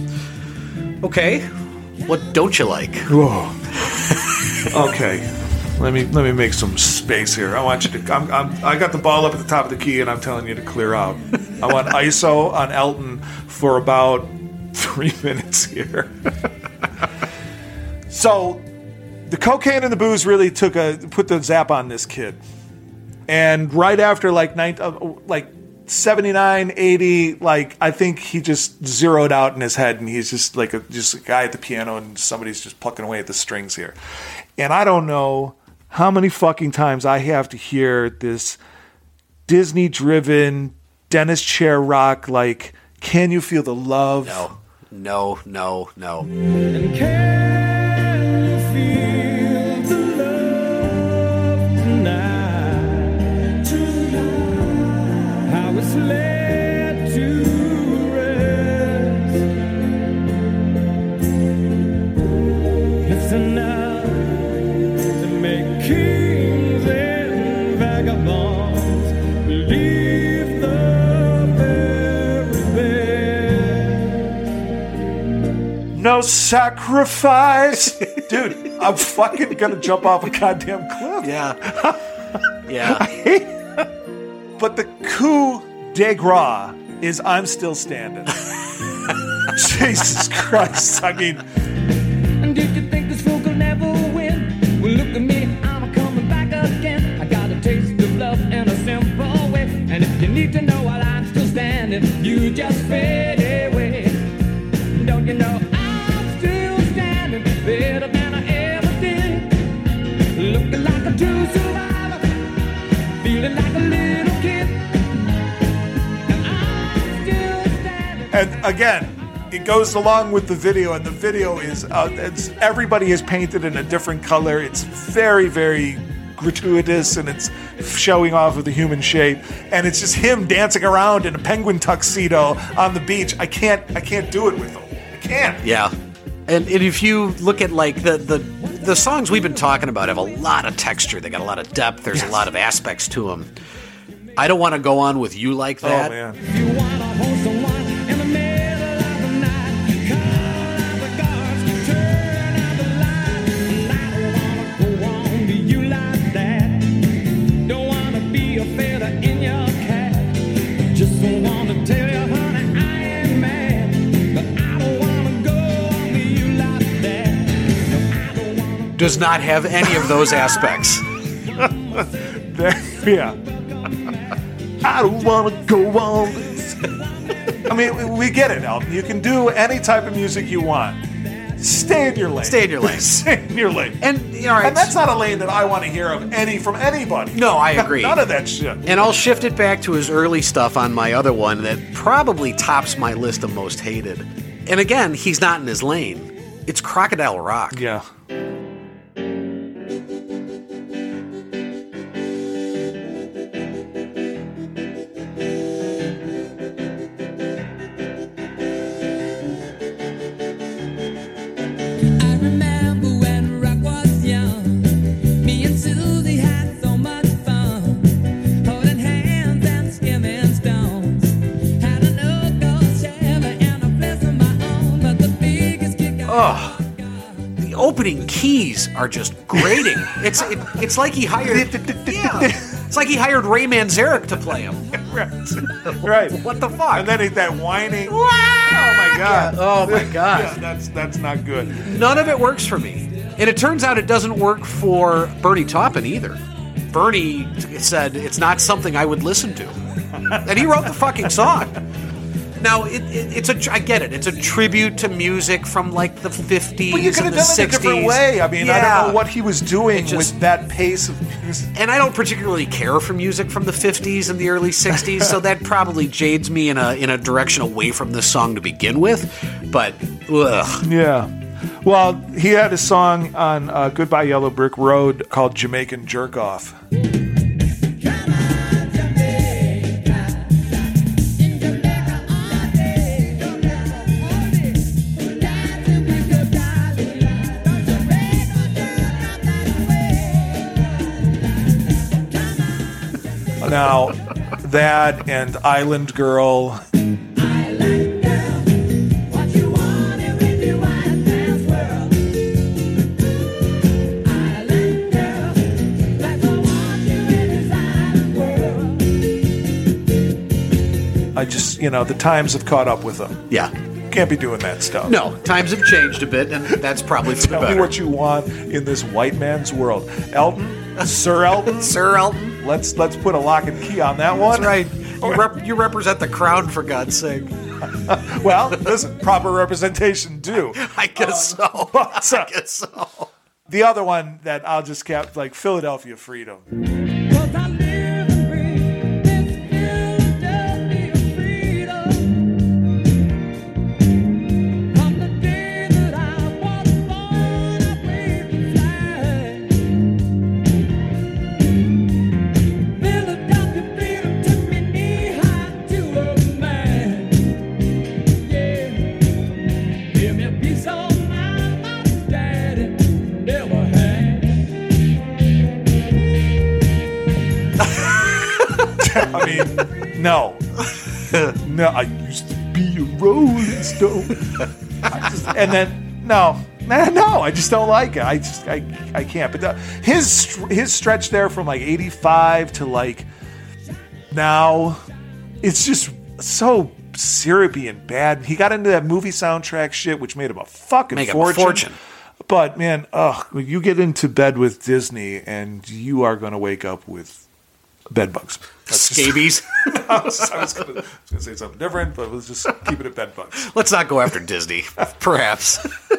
it. Okay. What don't you like? Whoa. Okay. Let me let me make some space here. I want you to. I'm, I'm, I got the ball up at the top of the key, and I'm telling you to clear out. I want I S O on Elton for about three minutes here. So, the cocaine and the booze really took a put the zap on this kid, and right after like nine, uh, like seventy-nine, eighty, like I think he just zeroed out in his head, and he's just like a just a guy at the piano, and somebody's just plucking away at the strings here, and I don't know how many fucking times I have to hear this Disney-driven Dennis Chair rock, like, can you feel the love? No. No, no, no. And can you feel the love tonight? Tonight, how it's laid to rest. It's enough to make kings and vagabonds believe the very best. No sacrifice. Dude, I'm fucking gonna jump off a goddamn cliff. Yeah. Yeah. But the coup de grace is I'm still standing. Jesus Christ. I mean, And did you think this fool could never win? Well, look at me, I'm a coming back again. I got a taste of love in a simple way. And if you need to know while I'm still standing, you just fade away. Don't you know I'm still standing better than I ever did? Looking like a true survivor, feeling like a little kid. And I'm still standing. and again, it goes along with the video, and the video is uh, it's everybody is painted in a different color. It's very, very gratuitous, and it's showing off of the human shape, and it's just him dancing around in a penguin tuxedo on the beach. I can't, I can't do it with him. I can't. Yeah. And, and if you look at like the, the the songs we've been talking about have a lot of texture. They got a lot of depth. There's Yes. a lot of aspects to them. I don't want to go on with you like that. Oh man. You wanna hold someone in the middle. does not have any of those aspects. There- yeah. I don't want to go on this. I mean, we- we get it, Elton. You can do any type of music you want. Stay in your lane. Stay in your lane. Stay in your lane. And, all right. And that's not a lane that I want to hear of any from anybody. No, I agree. None of that shit. And I'll shift it back to his early stuff on my other one that probably tops my list of most hated. And again, he's not in his lane. It's Crocodile Rock. Yeah. I remember when rock was young. Me and Susie had so much fun, holding hands and skimming stones. Had an Ogo Chevy and a place of my own, but the biggest kick I Oh, the opening keys are just grating. It's it, it's like he hired. Yeah, it's like he hired Ray Manzarek to play him. Right. What the fuck? And then he- that whining. Oh my god. Oh my god. Yeah, that's that's not good. None of it works for me. And it turns out it doesn't work for Bernie Taupin either. Bernie said it's not something I would listen to. And he wrote the fucking song. Now, it, it, it's a, I get it. It's a tribute to music from like the fifties But you could and have the done it a sixties. different way. I mean, I Yeah. don't know what he was doing It just- with that pace of music. And I don't particularly care for music from the fifties and the early sixties, so that probably jades me in a in a direction away from this song to begin with. But, ugh. Yeah. Well, he had a song on uh, Goodbye Yellow Brick Road called Jamaican Jerk Off. Now, that and Island Girl. What you want if you want dance world. Island girl, like I want you in this island world. I just, you know, the times have caught up with them. Yeah. Can't be doing that stuff. No, times have changed a bit, and that's probably for the Tell me better. what you want in this white man's world. Elton, Sir Elton, Sir Elton. let's let's put a lock and key on that one. That's right. You, rep- you represent the crown, for God's sake. Well, listen, proper representation too. I guess so. But, uh, I guess so. the other one that I'll just cap like Philadelphia Freedom. 'Cause I live and breathe this Philadelphia freedom. From the day that I was born, I waved the flag. Philadelphia freedom took me knee-high to a man. Yeah, give me a piece of mind my daddy never had. I mean, no. No, I used to be a Rolling Stone. I just, and then, no. Man, no, I just don't like it. I just, I, I can't. But the, his str- his stretch there from like eighty-five to like now, it's just so syrupy and bad. He got into that movie soundtrack shit, which made him a fucking Make him a fortune. fortune. But man, ugh, when you get into bed with Disney, and you are going to wake up with bed bugs. That's just- Scabies. I was, I was going to say something different, but let's just keep it at bed bugs. Let's not go after Disney, perhaps.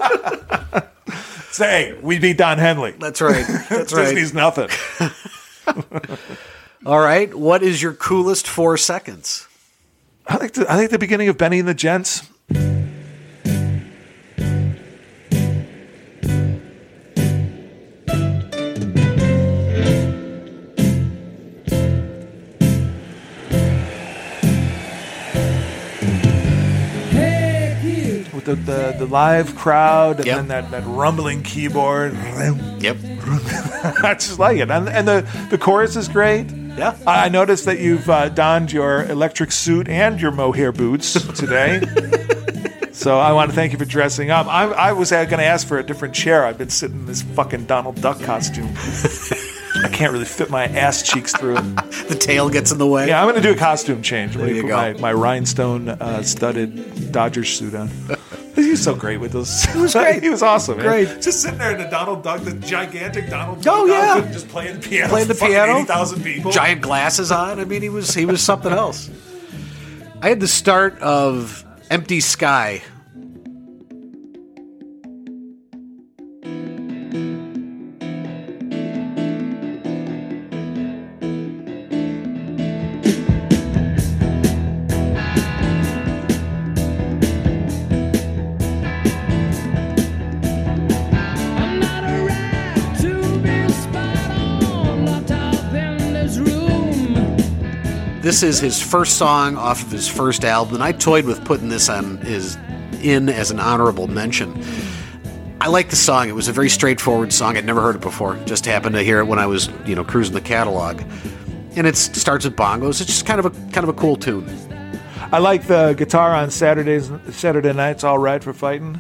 Say, we beat Don Henley. That's right. That's right. Disney's nothing. All right. What is your coolest four seconds? I think the, I think the beginning of Benny and the Gents. Hey, kid. With the, the, the live crowd and Yep. then that, that rumbling keyboard. Yep. I just like it. And, and the, the chorus is great. Yeah. I I noticed that you've uh, donned your electric suit and your mohair boots today. So I want to thank you for dressing up. I, I was going to ask for a different chair. I've been sitting in this fucking Donald Duck costume. I can't really fit my ass cheeks through it. The tail gets in the way. Yeah, I'm going to do a costume change. I'm There going you to put go. my, my rhinestone uh, studded Dodgers suit on. You was so great with those. He was great. He was awesome, man. Great. Just sitting there in the Donald Duck, the gigantic Donald Oh, Duck yeah. outfit, just playing the piano. Playing the for fucking piano. eighty thousand people. Giant glasses on. I mean, he was he was something else. I had the start of Empty Sky. I'm not a rat to be spot on, locked up in this room. This is his first song off of his first album, and I toyed with putting this on his in as an honorable mention. I like the song. It was a very straightforward song. I'd never heard it before. Just happened to hear it when I was, you know, cruising the catalog. And it starts with bongos. It's just kind of a kind of a cool tune. I like the guitar on Saturdays, Saturday nights. All right for fighting.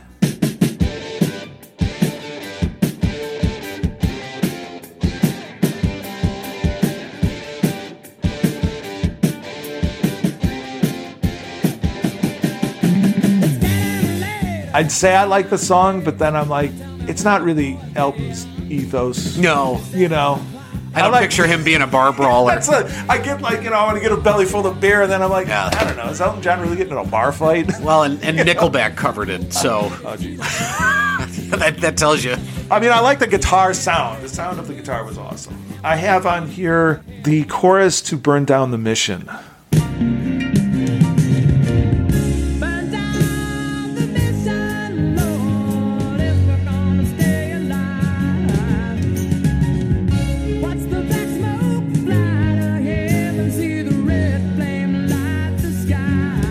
I'd say I like the song, but then I'm like, it's not really Elton's ethos. No, You know, I don't like- picture him being a bar brawler. That's a, I get like, you know, I want to get a belly full of beer, and then I'm like, Yeah. I don't know, is Elton John really getting in a bar fight? Well, and, and Nickelback covered it, so Oh, geez. that, that tells you. I mean, I like the guitar sound. The sound of the guitar was awesome. I have on here the chorus to Burn Down the Mission. Burn down the mission, Lord, if we're gonna stay alive. Watch the black smoke fly to heaven, see the red flame light the sky.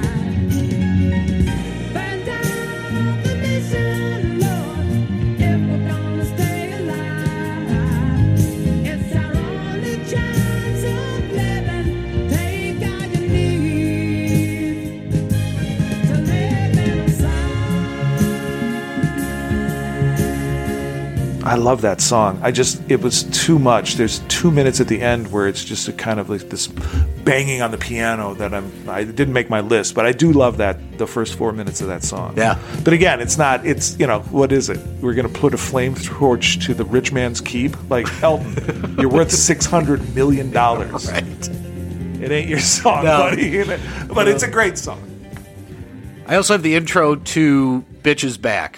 Burn down the mission, Lord, if we're gonna stay alive. It's our only chance of living. Take all you need to live inside. I love that song. I just, it was too much. There's two minutes at the end where it's just a kind of like this banging on the piano that I'm, I didn't make my list, but I do love that, the first four minutes of that song. Yeah. But again, it's not, it's, you know, what is it? We're going to put a flame torch to the rich man's keep? Like, Elton, you're worth six hundred million dollars. Right. It ain't your song, No. buddy. But it's a great song. I also have the intro to Bitches Back.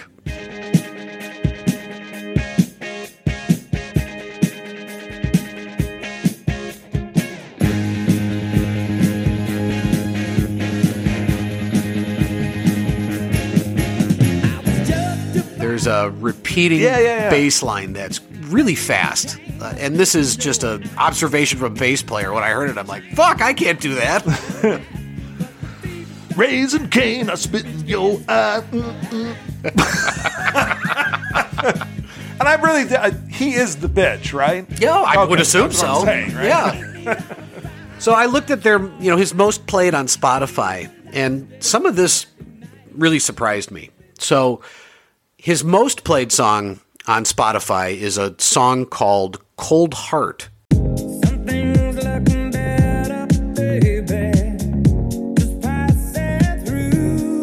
There's a repeating Yeah, yeah, yeah. bass line that's really fast. Uh, and this is just an observation from a bass player. When I heard it, I'm like, fuck, I can't do that. Raising Cane, I spit in your eye. Mm, mm. And I really, I, he is the bitch, right? Yeah, I Okay, would assume that's what I'm so. saying, right? Yeah. So I looked at their, you know, his most played on Spotify, and some of this really surprised me. So his most played song on Spotify is a song called Cold Heart. Something's looking better, baby. Just passing through.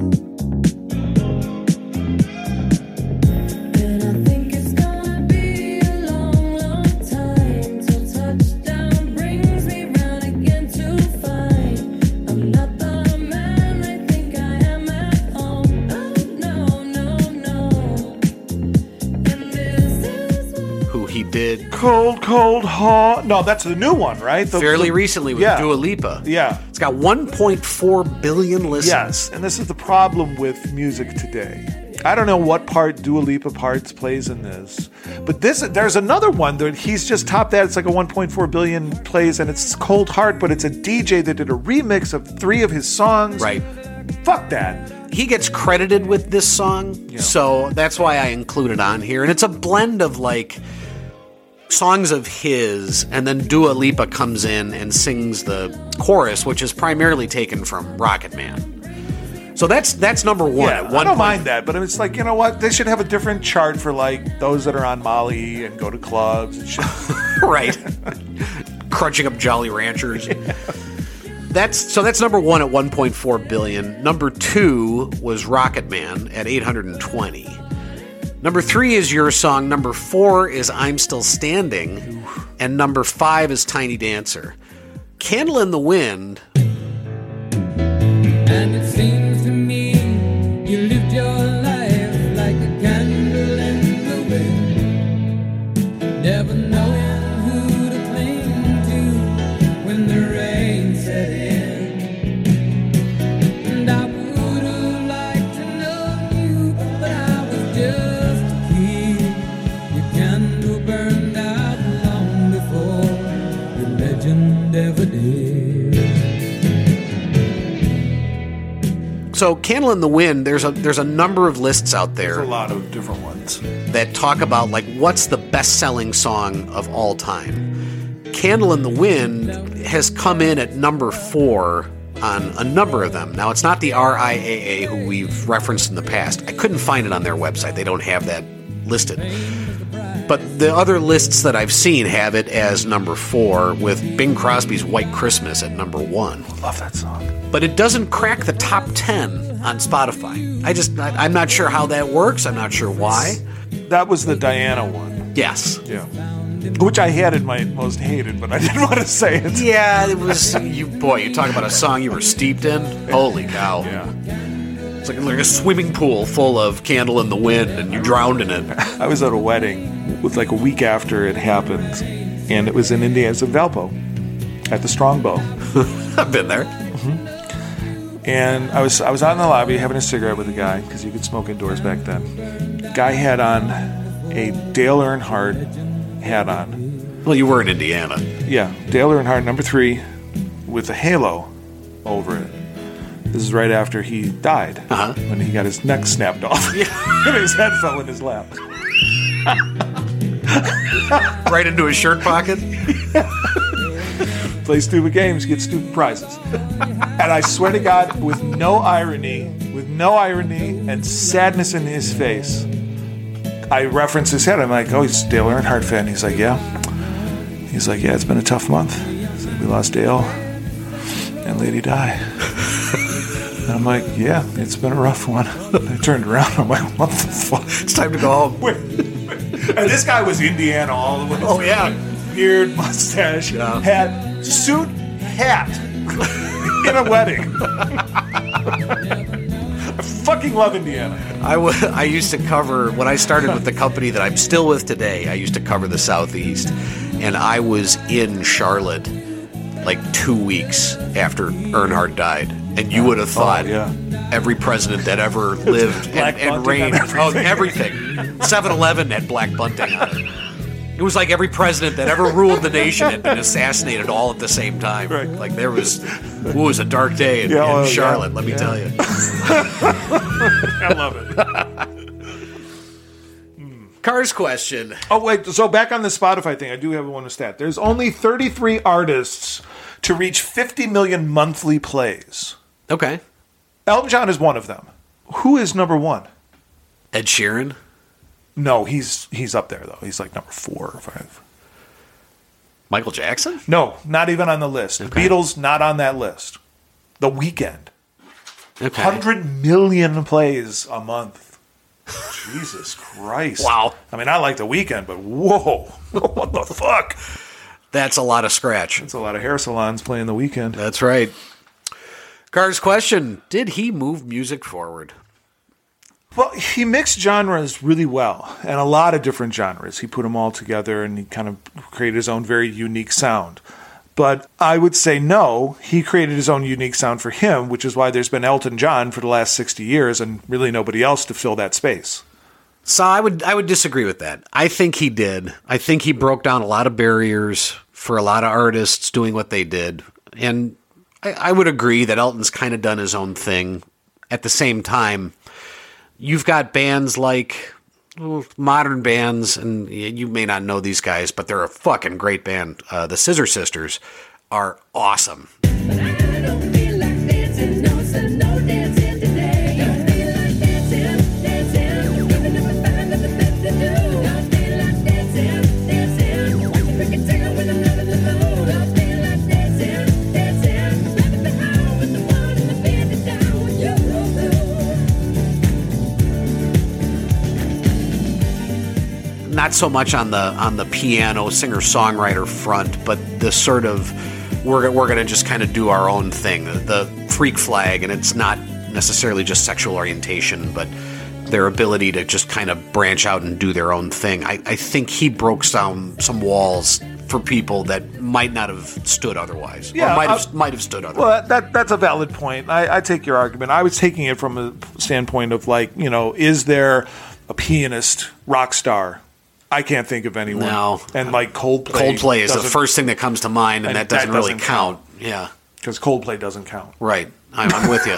And I think it's gonna be a long, long time till touchdown brings me round again to find I'm not the man I think I am at home. Oh, no, no, no. And this is what Who he did Cold, cold heart. No, that's the new one, right? The- fairly the- recently with yeah. Dua Lipa. Yeah. It's got one point four billion listens. Yes, and this is the problem with music today. I don't know what part Dua Lipa parts plays in this, but this there's another one that he's just topped that. It's like a one point four billion plays, and it's Cold Heart, but it's a D J that did a remix of three of his songs. Right. Fuck that. He gets credited with this song, so that's why I include it on here. And it's a blend of like songs of his, and then Dua Lipa comes in and sings the chorus, which is primarily taken from Rocket Man. So that's that's number one. Yeah, at I one don't point. mind that, but it's like, you know what? They should have a different chart for like those that are on Molly and go to clubs and shit. Right. Crunching up Jolly Ranchers. That's so that's number one at one point four billion. Number two was Rocket Man at eight hundred twenty. Number three is Your Song. Number four is I'm Still Standing. And number five is Tiny Dancer. Candle in the Wind. And it seems to me you lived your life like a candle in the wind, never knowing who to cling to when the rain set in. And I would have liked to know you, but I was just a kid. Your candle burned out long before the legend ever did. So Candle in the Wind, there's a there's a number of lists out There's there a lot of different ones. that talk about like what's the best-selling song of all time. Candle in the Wind has come in at number four on a number of them. Now it's not the R I A A who we've referenced in the past. I couldn't find it on their website. They don't have that listed. But the other lists that I've seen have it as number four, with Bing Crosby's White Christmas at number one. Love that song. But it doesn't crack the top ten on Spotify. I just, I, I'm not sure how that works. I'm not sure why. That was the Diana one. Yes. Yeah. Which I had in my most hated, but I didn't want to say it. Yeah, it was, you boy, you talk about a song you were steeped in? Holy cow. Yeah. It's like, like a swimming pool full of Candle in the Wind, and you drowned in it. I was at a wedding with like a week after it happened, and it was in Indiana, in Valpo, at the Strongbow. I've been there. And I was I was out in the lobby having a cigarette with a guy, because you could smoke indoors back then. Guy had on a Dale Earnhardt hat on. Well, you were in Indiana. Yeah, Dale Earnhardt number three with a halo over it. This is right after he died, Uh-huh. when he got his neck snapped off. And his head fell in his lap. Right into his shirt pocket. Play stupid games, get stupid prizes. And I swear to God, with no irony, with no irony and sadness in his face, I reference his head. I'm like, oh, he's a Dale Earnhardt fan. He's like, yeah. He's like, yeah, it's been a tough month. He's like, we lost Dale and Lady Di. And I'm like, yeah, it's been a rough one. I turned around. I'm like, what the fuck? It's time to go home. Wait, wait. And this guy was Indiana all the way. Oh, yeah. Beard, mustache, Yeah. hat, suit, hat. In a wedding. I fucking love Indiana. I, w- I used to cover, when I started with the company that I'm still with today, I used to cover the Southeast. And I was in Charlotte like two weeks after Earnhardt died. And you would have thought Oh, yeah. every president that ever lived and, Black and bunting reigned. on Oh, everything. seven eleven had black bunting on it. It was like every president that ever ruled the nation had been assassinated all at the same time. Right. Like there was, it was a dark day in, Yeah, in well, Charlotte, yeah, let me yeah. tell you. I love it. Cars question. Oh, wait. So back on the Spotify thing, I do have one stat. There's only thirty-three artists to reach fifty million monthly plays. Okay. Elton John is one of them. Who is number one? Ed Sheeran. No, he's he's up there, though. He's like number four or five. Michael Jackson? No, not even on the list. Okay. Beatles, not on that list. The Weeknd. Okay. one hundred million plays a month. Jesus Christ. Wow. I mean, I like The Weeknd, but whoa. What the fuck? That's a lot of scratch. That's a lot of hair salons playing The Weeknd. That's right. Cars question. Did he move music forward? Well, he mixed genres really well, and a lot of different genres. He put them all together, and he kind of created his own very unique sound. But I would say no, he created his own unique sound for him, which is why there's been Elton John for the last sixty years and really nobody else to fill that space. So I would I would disagree with that. I think he did. I think he broke down a lot of barriers for a lot of artists doing what they did. And I, I would agree that Elton's kind of done his own thing. At the same time, you've got bands like well, modern bands, and you may not know these guys, but they're a fucking great band. Uh, the Scissor Sisters are awesome. I don't feel like dancing, no, so no dancing today. Don't feel like dancing, dancing, even if I find nothing left to do. Don't feel like dancing, dancing, watch a freaking tail when I'm not in the mood. Don't feel like dancing, dancing, not so much on the on the piano singer songwriter front, but the sort of we're we're gonna just kind of do our own thing, the, the freak flag, and it's not necessarily just sexual orientation, but their ability to just kind of branch out and do their own thing. I, I think he broke down some walls for people that might not have stood otherwise, Yeah, or might have uh, might have stood otherwise. Well, that that's a valid point. I, I take your argument. I was taking it from a standpoint of like, you know, is there a pianist, rock star? I can't think of anyone. No. And like Coldplay. Coldplay is the doesn't- first thing that comes to mind, and, and that doesn't that really doesn't count. Yeah, because Coldplay doesn't count. right. I'm, I'm with you.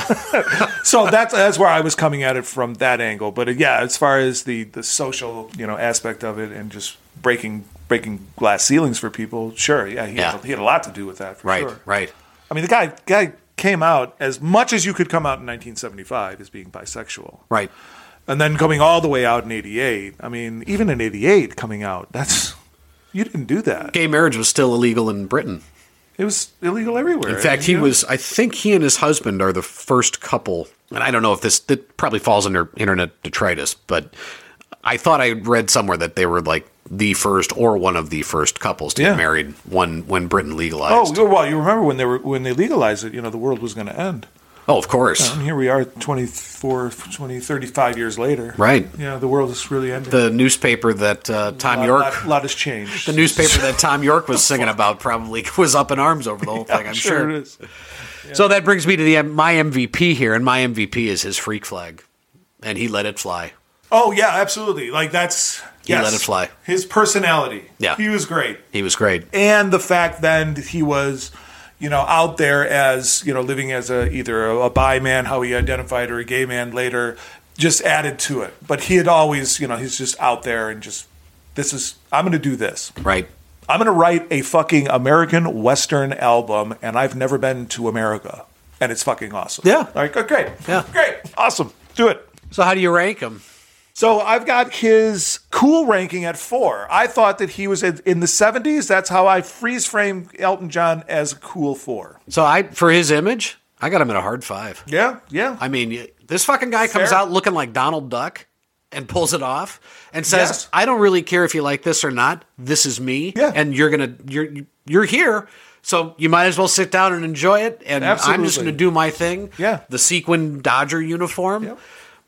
So that's that's where I was coming at it from that angle. But uh, yeah, as far as the, the social, you know, aspect of it and just breaking breaking glass ceilings for people, sure, yeah, he, Yeah. Had, he had a lot to do with that, for right, sure. right. I mean, the guy guy came out as much as you could come out in nineteen seventy-five as being bisexual. Right. And then coming all the way out in eighty-eight. I mean, even in eighty-eight coming out, that's you didn't do that. Gay marriage was still illegal in Britain. It was illegal everywhere. In fact, he you know? was, I think he and his husband are the first couple, and I don't know if this, it probably falls under internet detritus, but I thought I read somewhere that they were like the first or one of the first couples to Yeah. get married when, when Britain legalized. Oh, well, you remember when they were when they legalized it, you know, the world was going to end. Oh, of course. And here we are twenty-four, twenty, thirty-five years later. Right. Yeah, the world is really ending. The newspaper that uh, Tom a lot, York... lot, lot has changed. The newspaper that Tom York was singing about probably was up in arms over the whole thing, I'm sure sure. it is. So that brings me to the my M V P here, and my M V P is his freak flag, and he let it fly. Oh, yeah, absolutely. Like, that's... He yes. let it fly. His personality. Yeah. He was great. He was great. And the fact then that he was, you know, out there as, you know, living as a either a, a bi man, how he identified, or a gay man later, just added to it. But he had always, you know, he's just out there and just, this is, I'm going to do this. Right. I'm going to write a fucking American Western album, and I've never been to America. And it's fucking awesome. Yeah. Like, oh, great. Yeah. Great. Awesome. Do it. So how do you rank him? So I've got his cool ranking at four. I thought that he was in in the seventies. That's how I freeze frame Elton John as a cool four. So I, for his image, I got him at a hard five. Yeah, yeah. I mean, y- this fucking guy comes Fair. out looking like Donald Duck and pulls it off and says, Yes. "I don't really care if you like this or not. This is me, Yeah. and you're gonna you're you're here." So you might as well sit down and enjoy it. And I'm just Absolutely. going to do my thing. Yeah. The sequin Dodger uniform. Yep.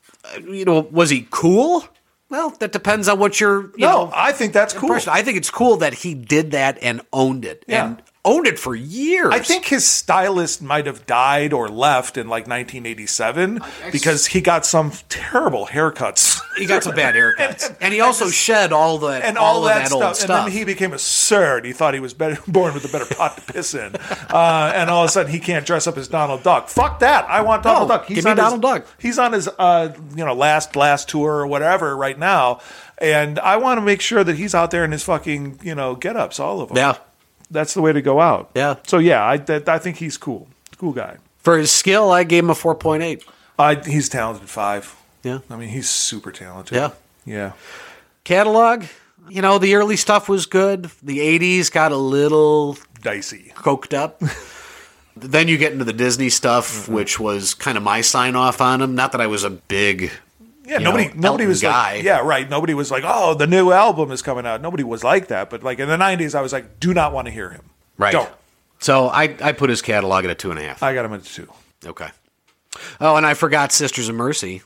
You know, was he cool? Well, that depends on what you're, you No, know, I think that's cool. impression. I think it's cool that he did that and owned it. Yeah. And owned it for years. I think his stylist might have died or left in like nineteen eighty-seven because he got some terrible haircuts. he got some bad haircuts. and he also shed all the and all, all, of that, that, stuff. old stuff. And then he became absurd. He thought he was better, born with a better pot to piss in. Uh, and all of a sudden, he can't dress up as Donald Duck. Fuck that! I want Donald No, Duck. give me on his- Donald Duck. He's on his uh, you know last last tour or whatever right now, and I want to make sure that he's out there in his fucking you know get-ups, all of them. yeah. That's the way to go out. Yeah. So yeah, I that, I think he's cool. Cool guy. For his skill, I gave him a four point eight. I he's talented five. Yeah. I mean, he's super talented. Yeah. Yeah. Catalog, you know, the early stuff was good. The eighties got a little Dicey. coked up. Then you get into the Disney stuff, Mm-hmm. which was kind of my sign off on him. Not that I was a big Yeah, you nobody know, nobody Elton was guy. like, yeah, right. Nobody was like, oh, the new album is coming out. Nobody was like that. But like in the nineties, I was like, do not want to hear him. Right. Don't. So I, I put his catalog at a two and a half. I got him at two. Okay. Oh, and I forgot Sisters of Mercy.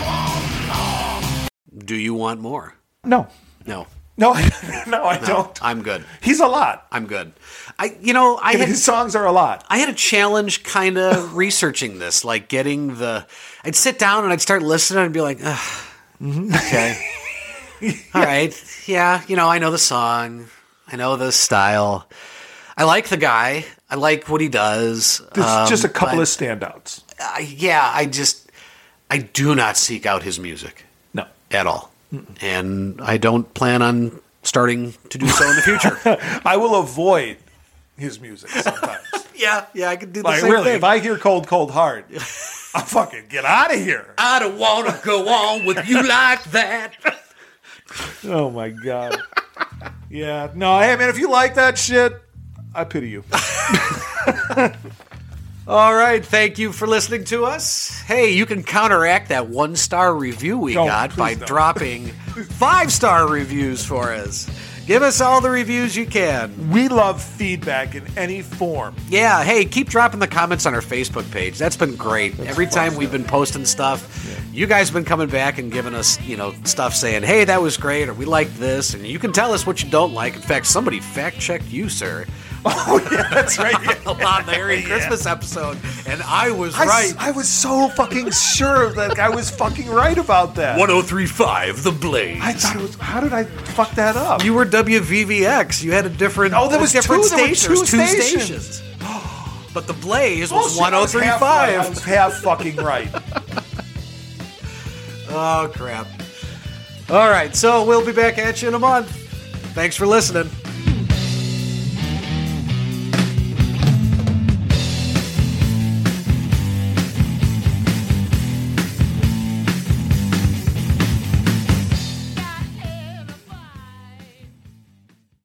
Do you want more? No, No. no, no, I No, don't. I'm good. He's a lot. I'm good. I, you know, I had, His songs are a lot. I had a challenge kind of researching this, like getting the, I'd sit down and I'd start listening and be like, Ugh, Mm-hmm. okay. All right. Yeah. You know, I know the song. I know the style. I like the guy. I like what he does. There's Um, just a couple but, of standouts. uh, yeah, I just, I do not seek out his music No. at all. And I don't plan on starting to do so in the future. I will avoid his music sometimes. yeah. Yeah. I could do the Like same really, thing. if I hear Cold Cold Heart, I fucking get out of here. I don't want to go on with you like that. Oh my god. Yeah. No, hey man, if you like that shit, I pity you. All right, thank you for listening to us. Hey, you can counteract that one-star review we Don't, got by please don't. dropping five-star reviews for us. Give us all the reviews you can. We love feedback in any form. Yeah, hey, keep dropping the comments on our Facebook page. That's been great. Every time we've been posting stuff, you guys have been coming back and giving us, you know, stuff saying, hey, that was great, or we like this, and you can tell us what you don't like. In fact, somebody fact-checked you, sir. Oh, yeah, that's right. Yeah. On the Merry Christmas episode, and I was I, right. I was so fucking sure that I was fucking right about that. one oh three point five The Blaze. I thought it was. How did I fuck that up? You were W V V X. You had a different. Oh, there was different two- there were station. two There was stations. But the Blaze was Bullshit, I was one oh three point half right. I five. was half fucking right. Oh crap! All right, so we'll be back at you in a month. Thanks for listening.